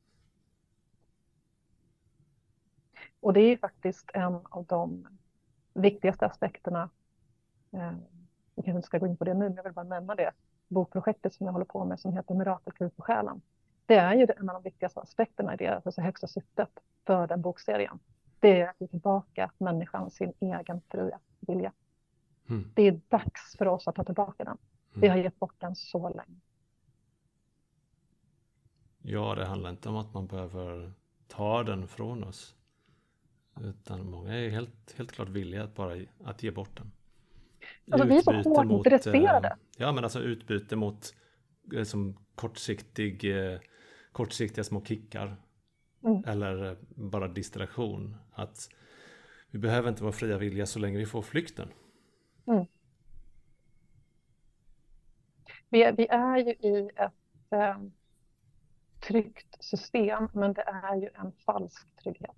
Och det är ju faktiskt en av de viktigaste aspekterna. Eh, vi kanske inte ska gå in på det nu, men jag vill bara nämna det. Bokprojektet som jag håller på med som heter Mirakelkur på själen. Det är ju en av de viktigaste aspekterna i det, alltså högsta syftet för den bokserien. Det är att ge tillbaka människan sin egen fria vilja. Mm. Det är dags för oss att ta tillbaka den. Vi har gett bort den så länge. Ja, det handlar inte om att man behöver ta den från oss. Utan många är helt, helt klart villiga att bara att ge bort den. Alltså, vi är så hårt mot, dresserade. eh, ja, men alltså utbyte mot eh, som kortsiktig, eh, kortsiktiga små kickar. Mm. Eller eh, bara distraktion. Att vi behöver inte vara fria vilja så länge vi får flykten. Mm. Vi, är, vi är ju i ett eh, tryggt system, men det är ju en falsk trygghet.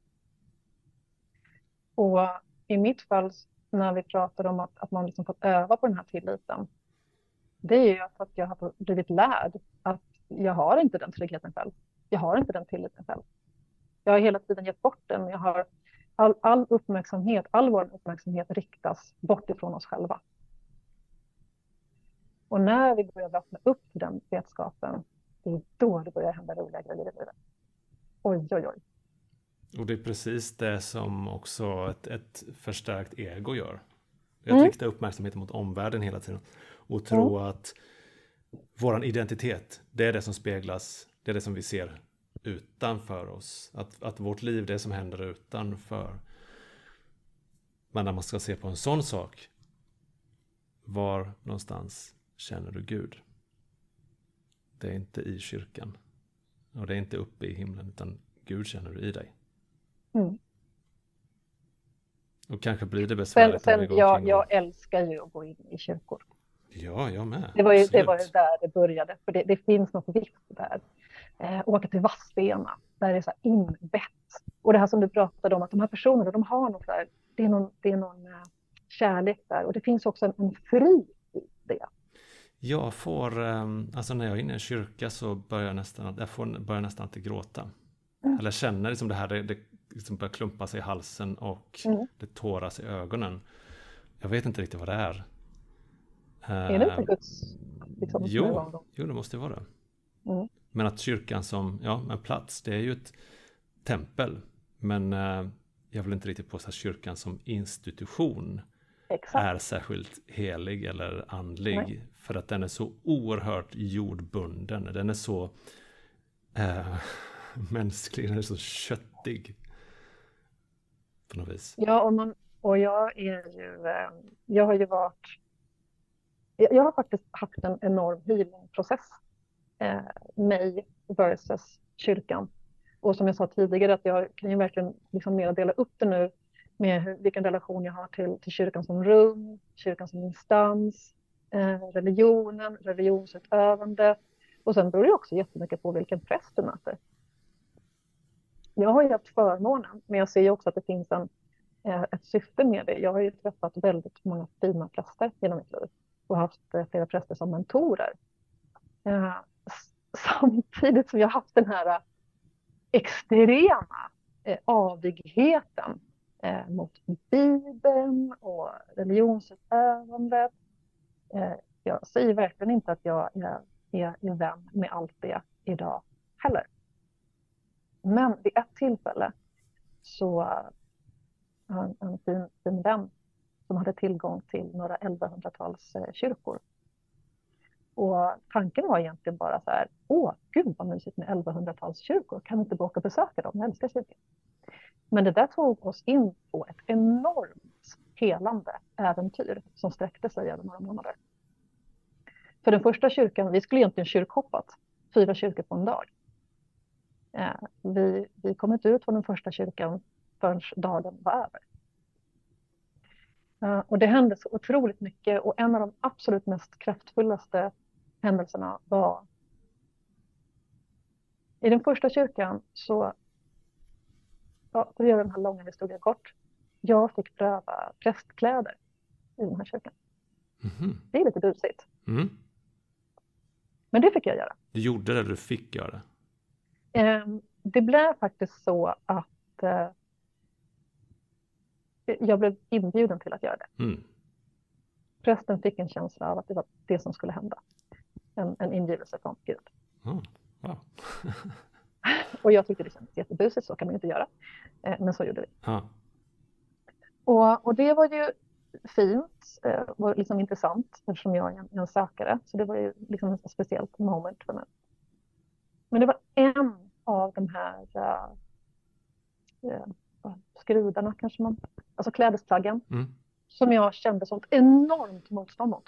Och i mitt fall, när vi pratar om att, att man liksom fått öva på den här tilliten, det är ju att jag har blivit lärd att jag har inte den tryggheten själv. Jag har inte den tilliten själv. Jag har hela tiden gett bort den. Jag har all, all uppmärksamhet, all vår uppmärksamhet riktas bort ifrån oss själva. Och när vi börjar öppna upp för den vetskapen, det är då det börjar hända roliga grejer i livet. Oj, oj, oj. Och det är precis det som också ett, ett förstärkt ego gör. Att Mm. rikta uppmärksamheten mot omvärlden hela tiden. Och tro Mm. att våran identitet, det är det som speglas, det är det som vi ser utanför oss. Att, att vårt liv, det som händer utanför. Men när man ska se på en sån sak, var någonstans känner du Gud? Det är inte i kyrkan. Och det är inte uppe i himlen, utan Gud känner du i dig. Mm. Och kanske blir det Sen, besvärligt när vi sen går jag, omkring. jag älskar ju att gå in i kyrkor. Ja, jag med. Det var ju, det Absolut. var ju där det började. För det, det finns något vitt där. Eh, åka till Vadstena, där det är så här inbett. Och det här som du pratade om, att de här personerna, de har något där. Det är någon, det är någon eh, kärlek där. Och det finns också en, en fri i det. Jag får, ehm, alltså när jag är inne i en kyrka så börjar jag nästan, jag får, börjar nästan att gråta. Mm. Eller känner liksom det här, det, det liksom börjar klumpa sig i halsen och Mm. det tåras i ögonen. Jag vet inte riktigt vad det är. Är det inte Ehm, Guds liksom, Jo, närvaro? jo, det måste vara det. Mm. Men att kyrkan som, ja, en plats, det är ju ett tempel. Men eh, jag vill inte riktigt påstå att kyrkan som institution Exakt. är särskilt helig eller andlig. Nej. För att den är så oerhört jordbunden. Den är så eh, mänsklig, den är så köttig. På något vis. Ja, och, man, och jag är ju, eh, jag har ju varit, jag, jag har faktiskt haft en enorm healingprocess. Eh, mig versus kyrkan. Och som jag sa tidigare, att jag kan ju verkligen liksom mer dela upp det nu med hur, vilken relation jag har till, till kyrkan som rum, kyrkan som instans, eh, religionen, religionsutövandet. Och sen beror det också jättemycket på vilken präst du möter. Jag har ju haft förmånen, men jag ser ju också att det finns en, eh, ett syfte med det. Jag har ju träffat väldigt många fina präster genom mitt liv och haft eh, flera präster som mentorer. Eh, s- samtidigt som jag har haft den här eh, extrema eh, avigheten eh, mot Bibeln och religionsutövandet. Eh, jag säger verkligen inte att jag är, är, är vän med allt det idag heller. Men vid ett tillfälle så uh, en, en fin, fin vän som hade tillgång till några elvahundratals eh, kyrkor. Och tanken var egentligen bara så här, åh gud vad mysigt med elvahundratals kyrkor, kan vi inte bara åka och besöka dem, jag älskar kyrkor. Men det där tog oss in på ett enormt helande äventyr som sträckte sig över några månader. För den första kyrkan, vi skulle egentligen kyrkhoppat fyra kyrkor på en dag. Eh, vi, vi kom inte ut från den första kyrkan förrän dagen var över. Eh, och det hände så otroligt mycket, och en av de absolut mest kraftfullaste händelserna var i den första kyrkan så, ja, för att göra den här långa historien kort, jag fick pröva prästkläder i den här kyrkan. Mhm. Det är lite busigt, Mm. men det fick jag göra. Du gjorde det du fick göra. Eh, det blev faktiskt så att eh, jag blev inbjuden till att göra det. Mm. Prästen fick en känsla av att det var det som skulle hända. En, en ingivelse från Gud. Oh, wow. Och jag tyckte det kändes jättebusigt, så kan man ju inte göra. Eh, men så gjorde vi. Ja. Och, och det var ju fint, eh, var liksom intressant eftersom jag är en, en sökare. Så det var ju liksom ett speciellt moment för mig. Men det var en av de här uh, uh, skrudarna kanske man, alltså klädesplaggen, Mm. som jag kände sånt enormt motstånd mot.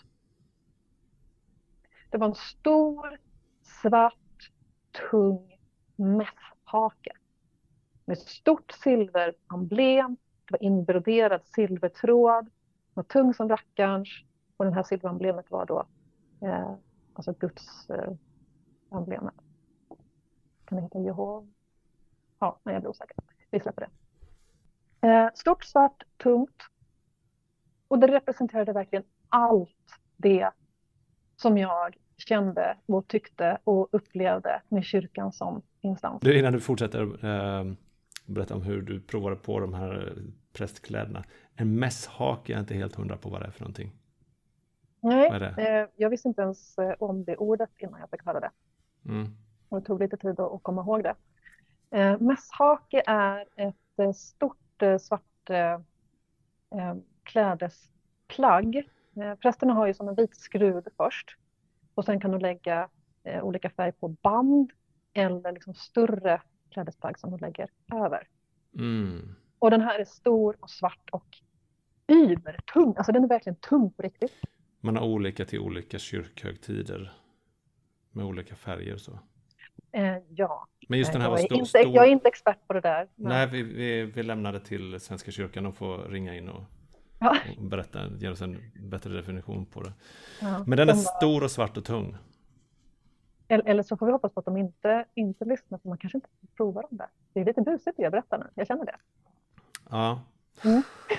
Det var en stor, svart, tung mässhake med stort silveremblem. Det var inbroderad silvertråd. Det var tung som rackarns. Och det här silveremblemet var då eh, alltså Guds eh, emblemet. Kan det heta Jehova? Ja, men jag blir osäker. Vi släpper det. Eh, stort, svart, tungt. Och det representerade verkligen allt det som jag kände och tyckte och upplevde med kyrkan som instans. Du, innan du fortsätter eh, berätta om hur du provade på de här prästkläderna. En mässhake är inte helt hundra på vad det är för någonting. Nej, Vad är det? eh, jag visste inte ens eh, om det ordet innan jag fick höra det. Mm. Och det tog lite tid att, att komma ihåg det. Eh, mässhake är ett eh, stort eh, svart eh, eh, klädesplagg. Eh, prästerna har ju som en vit skrud först. Och sen kan du lägga eh, olika färg på band eller liksom större klädesplagg som du lägger över. Mm. Och den här är stor och svart och übertung. Alltså den är verkligen tung på riktigt. Man har olika till olika kyrkhögtider med olika färger och så. Eh, ja, Men just den här jag, var är sto- inte, stor. jag är inte expert på det där. Men... Nej, vi, vi, vi lämnade till Svenska kyrkan. De får ringa in och, Ja. och berätta, ge oss en bättre definition på det. Ja, Men den är de var- stor och svart och tung. Eller, eller så får vi hoppas på att de inte, inte lyssnar, för man kanske inte får prova dem där. Det är lite busigt det jag berättar nu, jag känner det. Ja. Mm.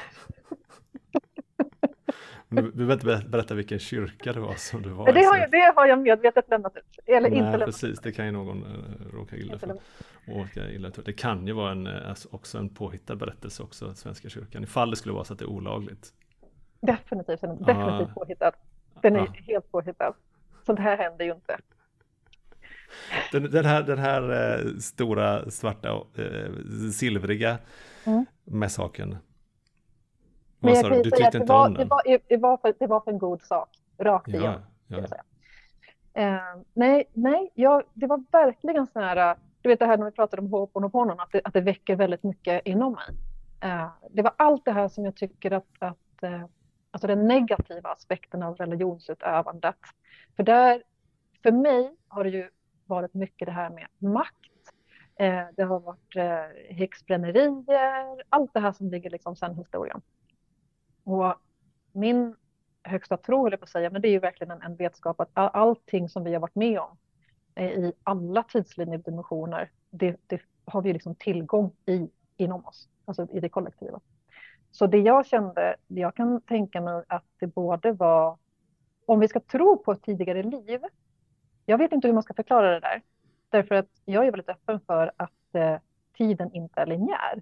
Du, du behöver inte berätta vilken kyrka det var som du var Men det, i, har så- jag, det har jag medvetet lämnat ut. Eller inte Nej, lämnat precis. Det kan ju någon uh, råka illa Inte för. Åka illa för. Det kan ju vara en, uh, också en påhittad berättelse också, Svenska kyrkan. Ifall det skulle vara så att det är olagligt. Definitivt, den är Ja. definitivt påhittad. Den är Ja. helt påhittad. Sånt här händer ju inte. Den, den här, den här uh, stora, svarta, uh, silvriga Mm. mässhaken. Men Vad jag sa kan du? ju Du säga att tyckte det inte var, om det, den? var, det, var för, det var för en god sak. Rakt Ja, igenom. ja. Jag säga. Eh, nej, nej jag, det var verkligen så här, du vet det här när vi pratade om Ho'oponopono, att det, att det väcker väldigt mycket inom mig. Eh, det var allt det här som jag tycker att, att eh, alltså den negativa aspekten av religionsutövandet. För där, för mig har det ju varit mycket det här med makt. Eh, det har varit eh, häxbrännerier, allt det här som ligger liksom sen historien. Och min högsta tro, eller på att säga, men det är ju verkligen en, en vetskap att all, allting som vi har varit med om eh, i alla tidslinjedimensioner, det, det har vi liksom tillgång i inom oss, alltså i det kollektiva. Så det jag kände, jag kan tänka mig att det både var, om vi ska tro på ett tidigare liv, jag vet inte hur man ska förklara det där, därför att jag är väldigt öppen för att eh, tiden inte är linjär.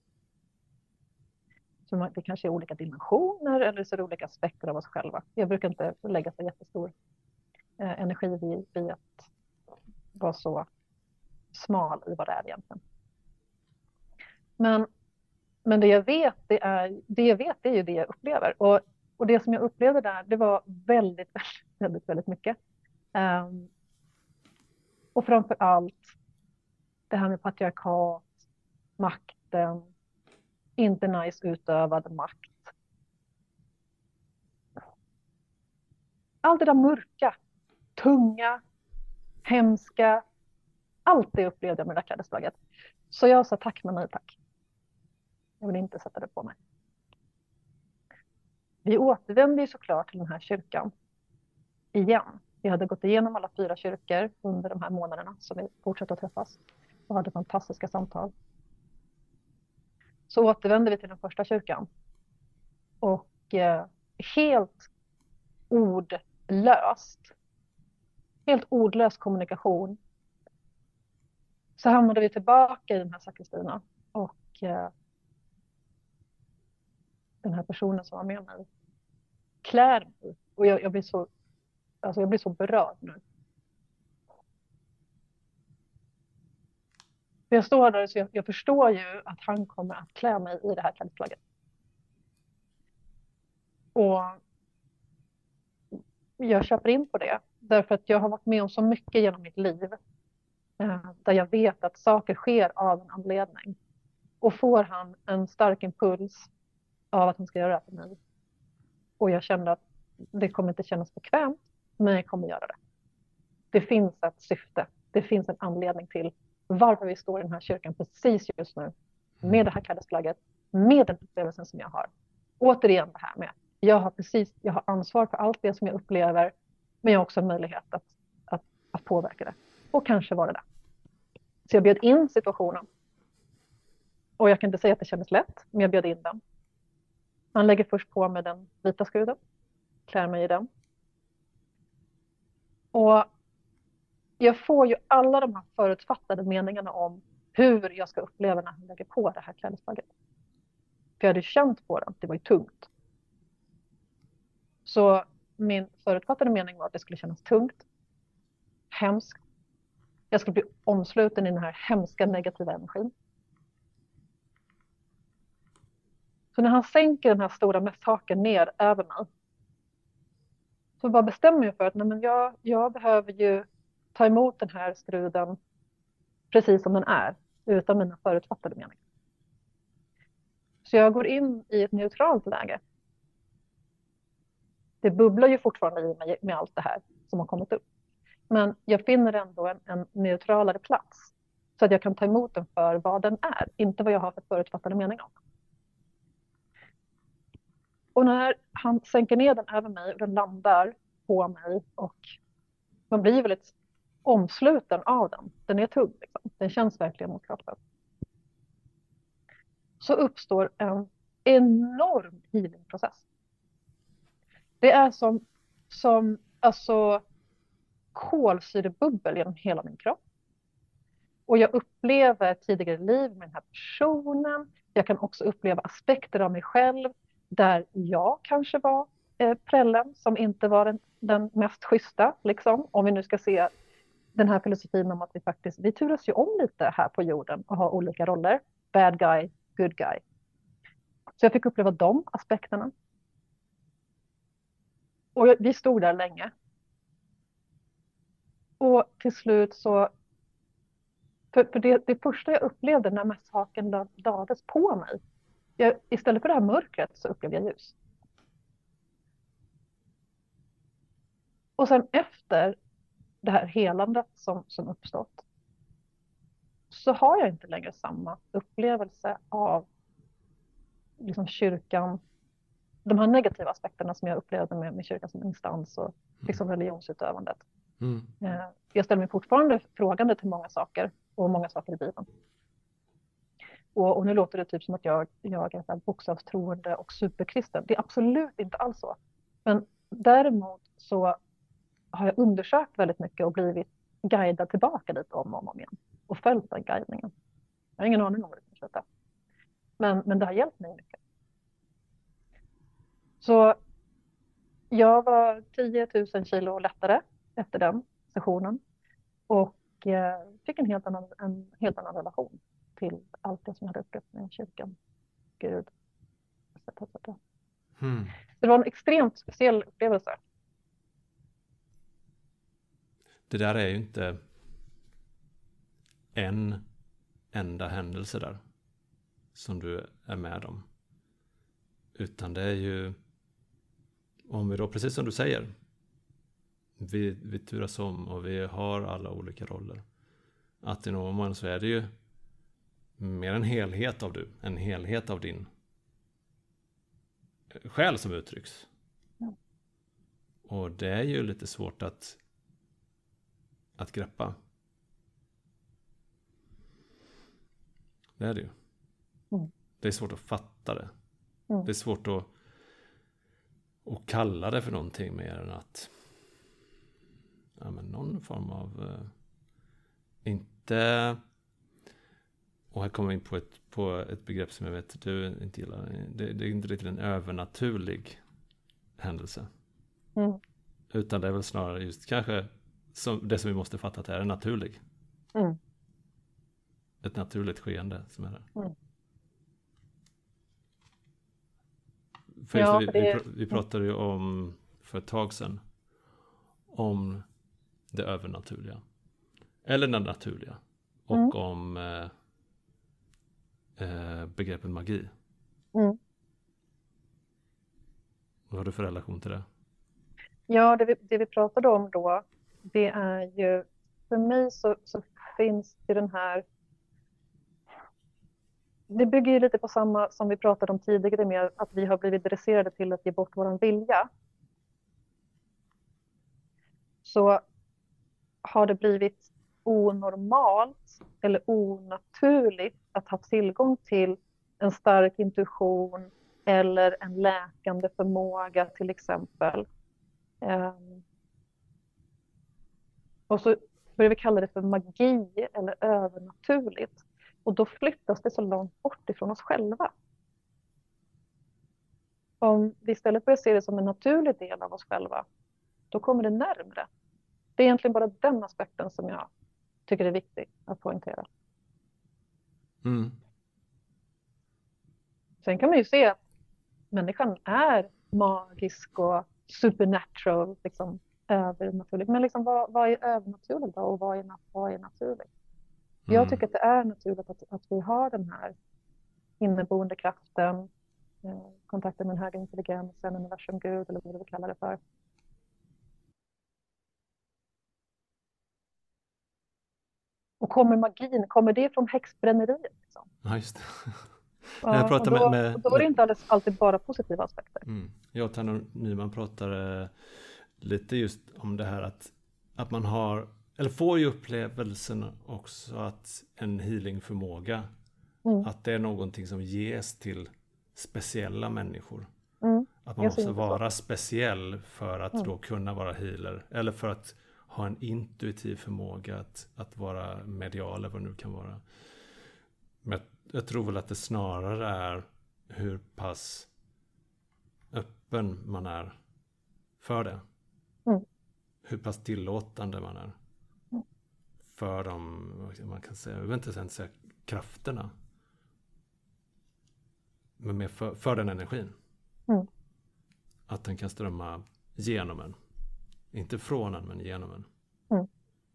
Så man, det kanske är olika dimensioner eller så är det olika aspekter av oss själva. Jag brukar inte lägga så jättestor eh, energi vid, vid att vara så smal i vad det är egentligen. Men, men det jag vet, det är, det jag vet det är ju det jag upplever. Och, och det som jag upplevde där, det var väldigt, väldigt, väldigt, väldigt mycket. Um, och framför allt det här med patriarkat, makten, inte nice utövad makt. Allt det där mörka, tunga, hemska, allt det upplevde jag med det där klädesplagget. Så jag sa tack men nej tack. Jag vill inte sätta det på mig. Vi återvände ju såklart till den här kyrkan igen. Vi hade gått igenom alla fyra kyrkor under de här månaderna som vi fortsatte att träffas och hade fantastiska samtal. Så återvände vi till den första kyrkan. Och eh, helt ordlöst, helt ordlös kommunikation, så hamnade vi tillbaka i den här sakristina. Och eh, den här personen som var med mig klär mig. Och jag, jag, blir så, alltså jag blir så berörd nu. För jag står där så jag, jag förstår ju att han kommer att klä mig i det här klädesplagget. Och jag köper in på det. Därför att jag har varit med om så mycket genom mitt liv. Eh, där jag vet att saker sker av en anledning. Och får han en stark impuls av att han ska göra det för mig. Och jag kände att det kommer inte kännas bekvämt. Men jag kommer göra det. Det finns ett syfte. Det finns en anledning till varför vi står i den här kyrkan precis just nu. Med det här klädesplagget. Med den upplevelsen som jag har. Återigen det här med. Jag har precis, jag har ansvar för allt det som jag upplever. Men jag har också en möjlighet att, att, att påverka det. Och kanske vara det där. Så jag bjöd in situationen. Och jag kan inte säga att det kändes lätt. Men jag bjöd in den. Han lägger först på med den vita skruden. Klär mig i den. Och jag får ju alla de här förutfattade meningarna om hur jag ska uppleva när han lägger på det här klädesplagget. För jag hade känt på den, det var ju tungt. Så min förutfattade mening var att det skulle kännas tungt, hemskt. Jag skulle bli omsluten i den här hemska negativa energin. Så när han sänker den här stora mässhaken ner över mig, så bara bestämmer jag för att nej, men jag, jag behöver ju ta emot den här skruden precis som den är, utan mina förutfattade meningar. Så jag går in i ett neutralt läge. Det bubblar ju fortfarande i mig med allt det här som har kommit upp. Men jag finner ändå en, en neutralare plats. Så att jag kan ta emot den för vad den är, inte vad jag har för förutfattade meningar om. Och när han sänker ner den över mig och den landar på mig och man blir väldigt omsluten av den. Den är tung, liksom. Den känns verkligen mot kroppen. Så uppstår en enorm healingprocess. Det är som, som alltså, kolsyrebubbel genom hela min kropp. Och jag upplever tidigare liv med den här personen. Jag kan också uppleva aspekter av mig själv där jag kanske var eh, prällen som inte var den, den mest schyssta. Liksom. Om vi nu ska se den här filosofin om att vi faktiskt, vi turas ju om lite här på jorden och har olika roller. Bad guy, good guy. Så jag fick uppleva de aspekterna. Och jag, vi stod där länge. Och till slut så, för, för det, det första jag upplevde när mässhaken lades på mig, jag, istället för det här mörkret så upplevde jag ljus. Och sen efter det här helandet som, som uppstått, så har jag inte längre samma upplevelse av liksom kyrkan de här negativa aspekterna som jag upplevde med, med kyrkan som instans och liksom religionsutövandet. Mm. Eh, jag ställer mig fortfarande frågande till många saker och många saker i Bibeln. Och, och nu låter det typ som att jag, jag är bokstavstroende och superkristen. Det är absolut inte alls så. Men däremot så har jag undersökt väldigt mycket och blivit guidad tillbaka dit om och om igen. Och följt den guidningen. Jag har ingen aning om vad det kan sluta. Men, men det har hjälpt mig mycket. Så jag var tio tusen kilo lättare efter den sessionen. Och eh, fick en helt annan, en helt annan relation till allt det som jag hade upplevt med kyrkan, Gud. et cetera, et cetera. Mm. Det var en extremt speciell upplevelse. Det där är ju inte en enda händelse där som du är med om. Utan det är ju, om vi då, precis som du säger, vi, vi turas om och vi har alla olika roller. Att i någon mån så är det ju mer en helhet av du, en helhet av din själ som uttrycks. Ja. Och det är ju lite svårt att att greppa. Det är det ju. Mm. Det är svårt att fatta det. Mm. Det är svårt att, att kalla det för någonting mer än att ja, men någon form av uh, inte, och här kommer vi in på ett, på ett begrepp som jag vet du inte gillar. Det, det är inte riktigt en övernaturlig händelse. Mm. Utan det är väl snarare just kanske som, det som vi måste fatta att det är naturlig. Mm. Ett naturligt skeende som är där. Mm. För just Ja, vi, för det... vi, vi pratade ju om för ett tag sedan om det övernaturliga. Eller det naturliga. Och Mm. om eh, eh, begreppet magi. Mm. Vad har du för relation till det? Ja, det vi, det vi pratade om då, det är ju, för mig så, så finns det den här, det bygger ju lite på samma som vi pratade om tidigare med att vi har blivit dresserade till att ge bort vår vilja. Så har det blivit onormalt eller onaturligt att ha tillgång till en stark intuition eller en läkande förmåga till exempel. Um, och så börjar vi kalla det för magi eller övernaturligt. Och då flyttas det så långt bort ifrån oss själva. Om vi istället börjar se det som en naturlig del av oss själva, då kommer det närmre. Det är egentligen bara den aspekten som jag tycker är viktig att poängtera. Mm. Sen kan man ju se att människan är magisk och supernatural, liksom övernaturlig. Men liksom, vad, vad är övernaturligt då och vad är, vad är naturligt? Mm. Jag tycker att det är naturligt att, att vi har den här inneboende kraften, eh, kontakten med den högre intelligensen, universum, Gud eller vad vi kallar det för. Och kommer magin, kommer det från häxbränneriet? Liksom? Ja, just det. Ja, jag pratar och då, med, med, och då är det inte alldeles, alltid bara positiva aspekter. Mm. Jag och Tanner Nyman pratar eh, lite just om det här att, att man har, eller får ju upplevelsen också att en healingförmåga, Mm. att det är någonting som ges till speciella människor. Mm. Att man Jag ser måste inte så. vara speciell för att Mm. då kunna vara healer. Eller för att ha en intuitiv förmåga att, att vara medial eller vad det nu kan vara. Men jag, jag tror väl att det snarare är hur pass öppen man är för det. Mm. Hur pass tillåtande man är. Mm. För de, man kan säga, jag vill inte ens säga krafterna. Men mer för, för den energin. Mm. Att den kan strömma genom en. Inte från en, men genom en. Mm.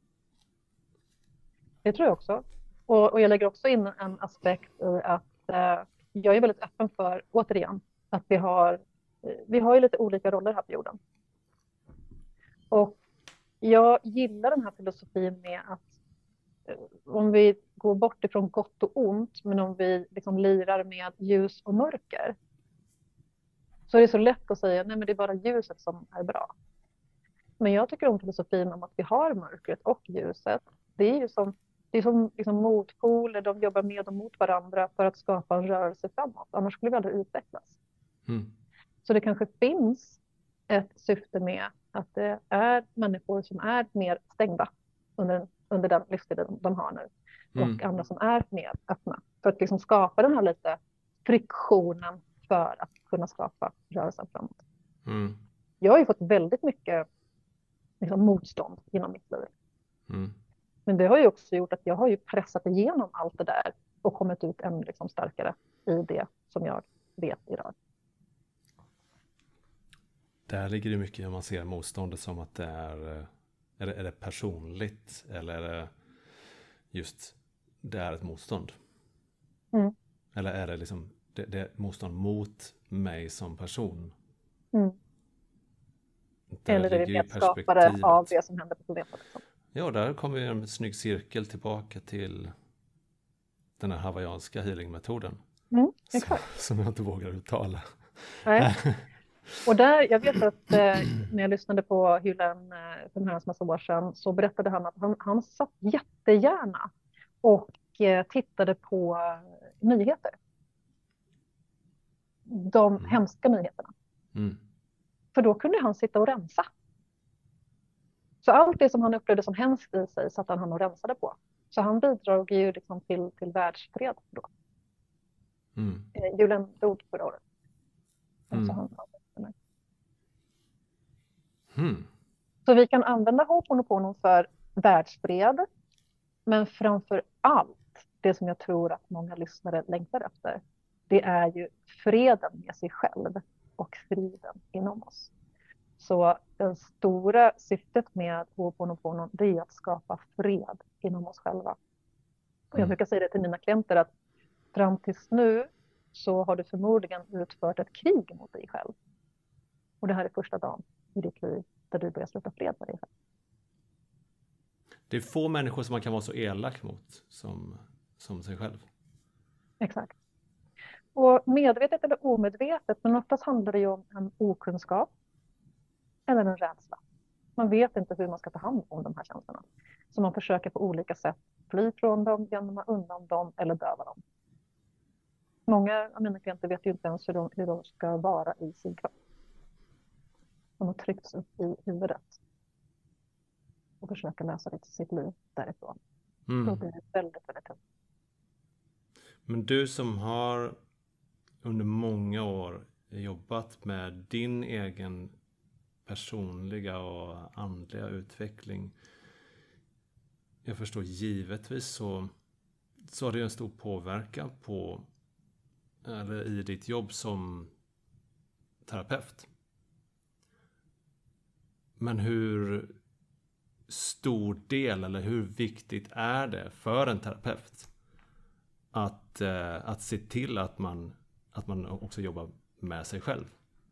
Det tror jag också. Och, och jag lägger också in en aspekt i att eh, jag är väldigt öppen för, återigen, att vi har, eh, vi har ju lite olika roller här på jorden. Och jag gillar den här filosofin med att eh, om vi går bort ifrån gott och ont, men om vi liksom lirar med ljus och mörker, Så är det så lätt att säga, nej men det är bara ljuset som är bra. Men jag tycker om filosofin om att vi har mörkret och ljuset. Det är ju som, det är som liksom motpoler, de jobbar med och mot varandra för att skapa en rörelse framåt. Annars skulle vi aldrig utvecklas. Mm. Så det kanske finns ett syfte med att det är människor som är mer stängda under, under den livsstilen de har nu. Mm. Och andra som är mer öppna. För att liksom skapa den här lite friktionen för att kunna skapa rörelsen framåt. Mm. Jag har ju fått väldigt mycket liksom, motstånd inom mitt liv. Mm. Men det har ju också gjort att jag har ju pressat igenom allt det där och kommit ut ännu liksom starkare i det som jag vet idag. Där ligger det mycket, om man ser motståndet som att det är, är det, är det personligt eller är det just, det är ett motstånd? Mm. Eller är det liksom, det, det är motstånd mot mig som person? Mm. Där Eller är det ligger ju skapare av det som händer på planeten? Liksom. Ja, där kommer ju en snygg cirkel tillbaka till den här hawaiianska healingmetoden. Mm, exakt. Som, som jag inte vågar uttala. Nej. Och där, jag vet att eh, när jag lyssnade på Hylän eh, för en herrans massa år sedan så berättade han att han, han satt jättegärna och eh, tittade på eh, nyheter. De Mm. hemska nyheterna. Mm. För då kunde han sitta och rensa. Så allt det som han upplevde som hemskt i sig satt han och rensade på. Så han bidrog ju liksom till, till världsfred då. Mm. Eh, Julen dog förra året. Mm. Så, han, Mm. så vi kan använda Ho'oponopono för världsfred. Men framför allt, det som jag tror att många lyssnare längtar efter, det är ju freden med sig själv och friden inom oss. Så det stora syftet med Ho'oponopono, det är att skapa fred inom oss själva. Och jag Mm. brukar säga det till mina klienter att fram tills nu så har du förmodligen utfört ett krig mot dig själv. Och det här är första dagen i ditt liv där du börjar sluta fred med dig själv. Det är få människor som man kan vara så elak mot som, som sig själv. Exakt. Och medvetet eller omedvetet, men oftast handlar det ju om en okunskap eller en rädsla. Man vet inte hur man ska ta hand om de här känslorna. Så man försöker på olika sätt fly från dem, gömma undan dem eller döva dem. Många av mina klienter vet ju inte ens hur de, hur de ska vara i sin kropp. De har tryckts upp i huvudet. Och försöker lösa det till sitt liv därifrån. Mm. Då blir det väldigt, väldigt tufft. Men du som har under många år jobbat med din egen personliga och andliga utveckling. Jag förstår givetvis så, så har det en stor påverkan på eller i ditt jobb som terapeut. Men hur stor del eller hur viktigt är det för en terapeut att, eh, att se till att man, att man också jobbar med sig själv?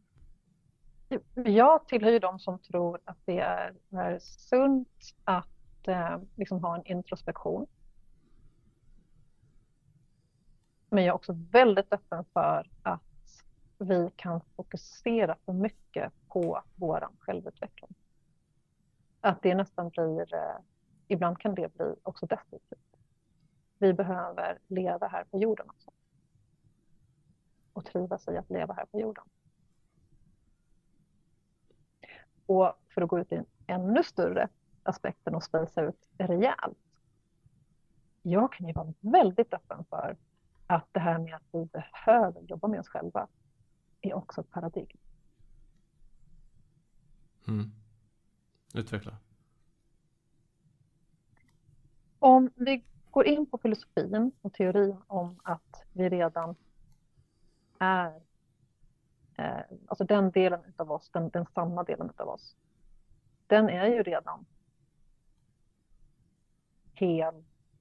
Jag tillhör ju de som tror att det är, är sunt att eh, liksom ha en introspektion. Men jag är också väldigt öppen för att vi kan fokusera för mycket på vår självutveckling. Att det nästan blir, eh, ibland kan det bli också destruktivt. Vi behöver leva här på jorden också. Och trivas i att leva här på jorden. Och för att gå ut i en ännu större aspekten och spacea ut rejält. Jag kan ju vara väldigt öppen för att det här med att vi behöver jobba med oss själva är också ett paradigm. Mm. Utveckla. Om vi går in på filosofin och teorin om att vi redan är, eh, alltså den delen av oss, den, den sanna delen av oss, den är ju redan hel.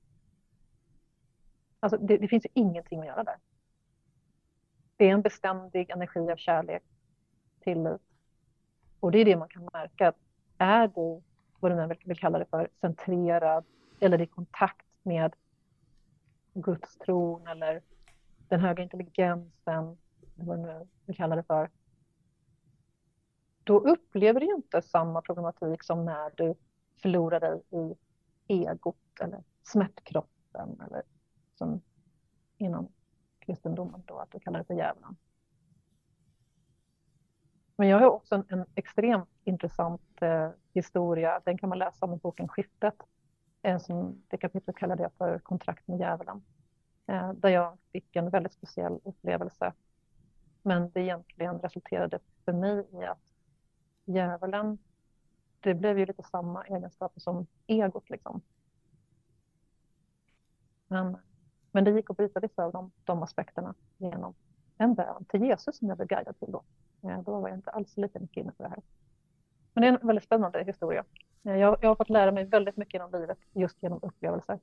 Alltså det, det finns ju ingenting att göra där. Det är en beständig energi av kärlek, tillit. Och det är det man kan märka. Att är du, vad du nu vill kalla det för, centrerad eller i kontakt med gudstron eller den höga intelligensen, vad du nu vill kalla det för, då upplever du ju inte samma problematik som när du förlorar dig i egot eller smärtkroppen eller som inom kristendomen då, att du kallar det för djävulen. Men jag har också en, en extremt intressant eh, historia, den kan man läsa om i boken Skiftet. Eh, som det kapitlet kallar jag för kontrakt med djävulen. Eh, där jag fick en väldigt speciell upplevelse. Men det egentligen resulterade för mig i att djävulen, det blev ju lite samma egenskaper som egot liksom. Men, men det gick att bryta vissa av de, de aspekterna genom en bön till Jesus som jag blev guidad till då. Eh, då var jag inte alls lika mycket inne på det här. Men det är en väldigt spännande historia. Eh, jag, jag har fått lära mig väldigt mycket genom livet just genom upplevelser.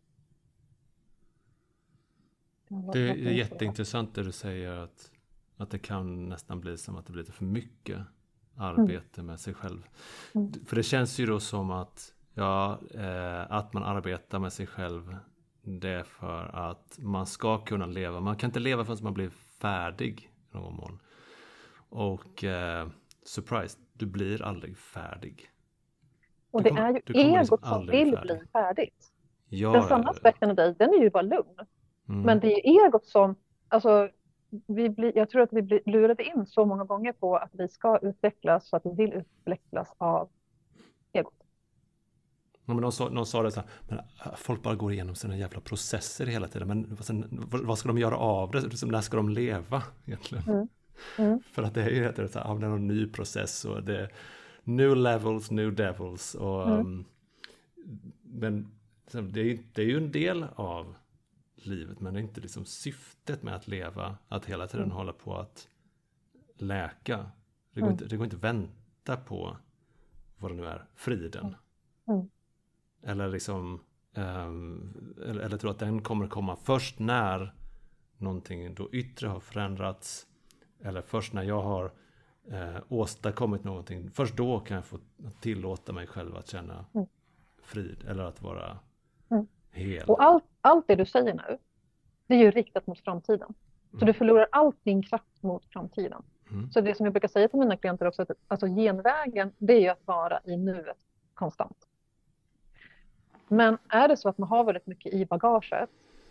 Det är jätteintressant det du säger att, att det kan nästan bli som att det blir lite för mycket arbete mm. med sig själv. Mm. För det känns ju då som att, ja, eh, att man arbetar med sig själv, det är för att man ska kunna leva. Man kan inte leva förrän man blir färdig i någon mån. Och eh, surprise, du blir aldrig färdig. Och det kommer, är ju egot liksom som vill färdig. bli färdigt. Ja, den samma aspekten av dig, den är ju bara lugn. Mm. Men det är egot som, alltså, vi blir, jag tror att vi blir lurade in så många gånger på att vi ska utvecklas så att vi vill utvecklas av egot. Ja, men någon, sa, någon sa det så här, men folk bara går igenom sina jävla processer hela tiden. Men vad, vad ska de göra av det? När ska de leva egentligen? Mm. Mm. För att det är ju heter det så här, det är någon ny process och det är new levels, new devils. Och, mm. um, men det är, det är ju en del av livet, men det är inte liksom syftet med att leva, att hela tiden mm. hålla på att läka. Det går, mm. inte, det går inte att vänta på vad det nu är, friden. Mm. Eller liksom um, eller, eller tro att den kommer komma först när någonting då yttre har förändrats, eller först när jag har eh, åstadkommit någonting, först då kan jag få tillåta mig själv att känna mm. frid, eller att vara mm. hel. Och allt, allt det du säger nu, det är ju riktat mot framtiden. Så mm. du förlorar all din kraft mot framtiden. Mm. Så det som jag brukar säga till mina klienter också, att alltså genvägen, det är ju att vara i nuet konstant. Men är det så att man har väldigt mycket i bagaget,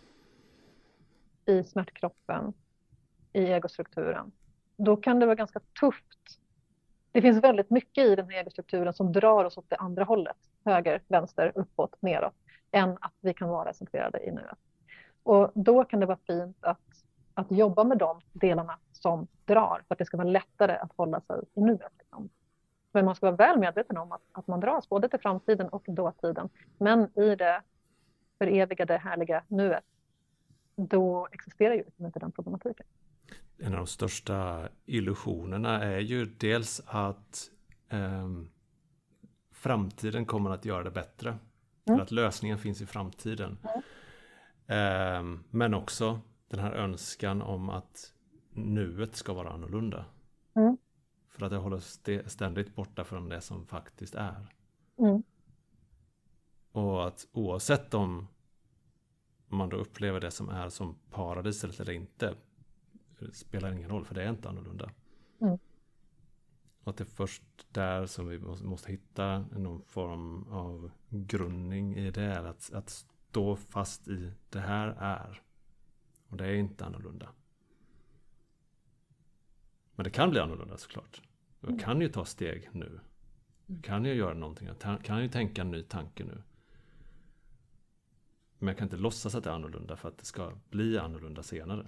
i smärtkroppen, i egostrukturen, då kan det vara ganska tufft. Det finns väldigt mycket i den här egostrukturen som drar oss åt det andra hållet, höger, vänster, uppåt, neråt, än att vi kan vara centrerade i nuet. Och då kan det vara fint att, att jobba med de delarna som drar, för att det ska vara lättare att hålla sig i nuet. Liksom. Men man ska vara väl medveten om att, att man dras både till framtiden och dåtiden. Men i det förevigade, härliga nuet, då existerar ju inte den problematiken. En av de största illusionerna är ju dels att eh, framtiden kommer att göra det bättre. Mm. För att lösningen finns i framtiden. Mm. Eh, men också den här önskan om att nuet ska vara annorlunda. Mm. För att det håller st- ständigt borta från det som faktiskt är. Mm. Och att oavsett om man då upplever det som är som paradiset eller inte, det spelar ingen roll, för det är inte annorlunda. Mm. Och att det är först där som vi måste, måste hitta någon form av grundning i det, att, att stå fast i det här är. Och det är inte annorlunda. Men det kan bli annorlunda såklart. Jag kan ju ta steg nu. Jag kan ju göra någonting. Jag kan ju tänka en ny tanke nu. Men jag kan inte låtsas att det är annorlunda för att det ska bli annorlunda senare.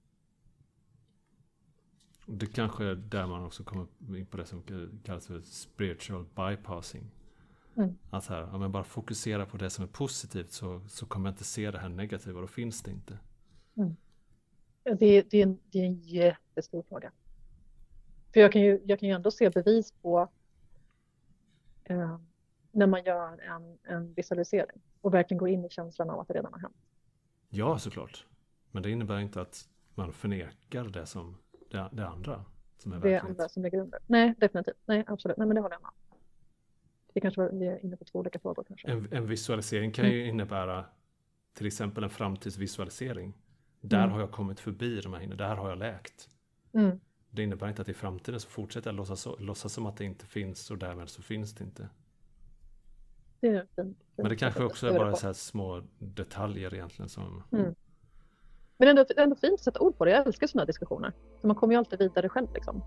Det kanske är där man också kommer in på det som kallas för spiritual bypassing. Mm. Att här, om jag bara fokuserar på det som är positivt, så, så kommer jag inte se det här negativa. Då finns det inte. Mm. Ja, det, det, är en, det är en jättestor fråga. För jag kan ju, jag kan ju ändå se bevis på eh, när man gör en, en visualisering och verkligen går in i känslan av att det redan har hänt. Ja, såklart. Men det innebär inte att man förnekar det som det, det andra som är verkligt. Det andra som ligger under. Nej, definitivt. Nej, absolut. Nej, men det håller jag med. Det kanske var, vi är inne på två olika frågor kanske. En, en visualisering kan ju mm. innebära till exempel en framtidsvisualisering. Där mm. har jag kommit förbi de här hinder. Där har jag läkt. Mm. det innebär inte att i framtiden så fortsätter jag låtsas, låtsas som att det inte finns och därmed så finns det inte. Det är fint. Men det kanske också är bara så här små detaljer egentligen som... Mm. Men ändå, ändå fint att sätta ord på det. Jag älskar sådana här diskussioner. Så man kommer ju alltid vidare själv liksom.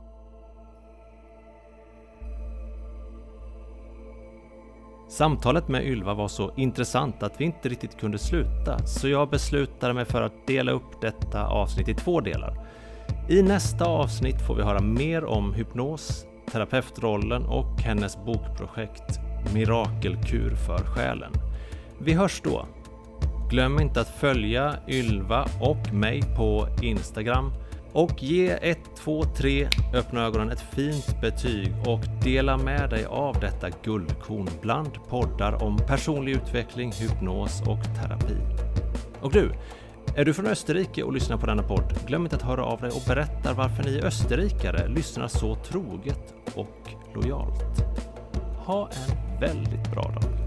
Samtalet med Ylva var så intressant att vi inte riktigt kunde sluta, så jag beslutade mig för att dela upp detta avsnitt i två delar. I nästa avsnitt får vi höra mer om hypnos, terapeutrollen och hennes bokprojekt Mirakelkur för själen. Vi hörs då! Glöm inte att följa Ylva och mig på Instagram och ge ett, två, tre öppna ögonen ett fint betyg och dela med dig av detta guldkorn bland poddar om personlig utveckling, hypnos och terapi. Och du, är du från Österrike och lyssnar på denna podd, glöm inte att höra av dig och berätta varför ni österrikare lyssnar så troget och lojalt. Ha en väldigt bra dag!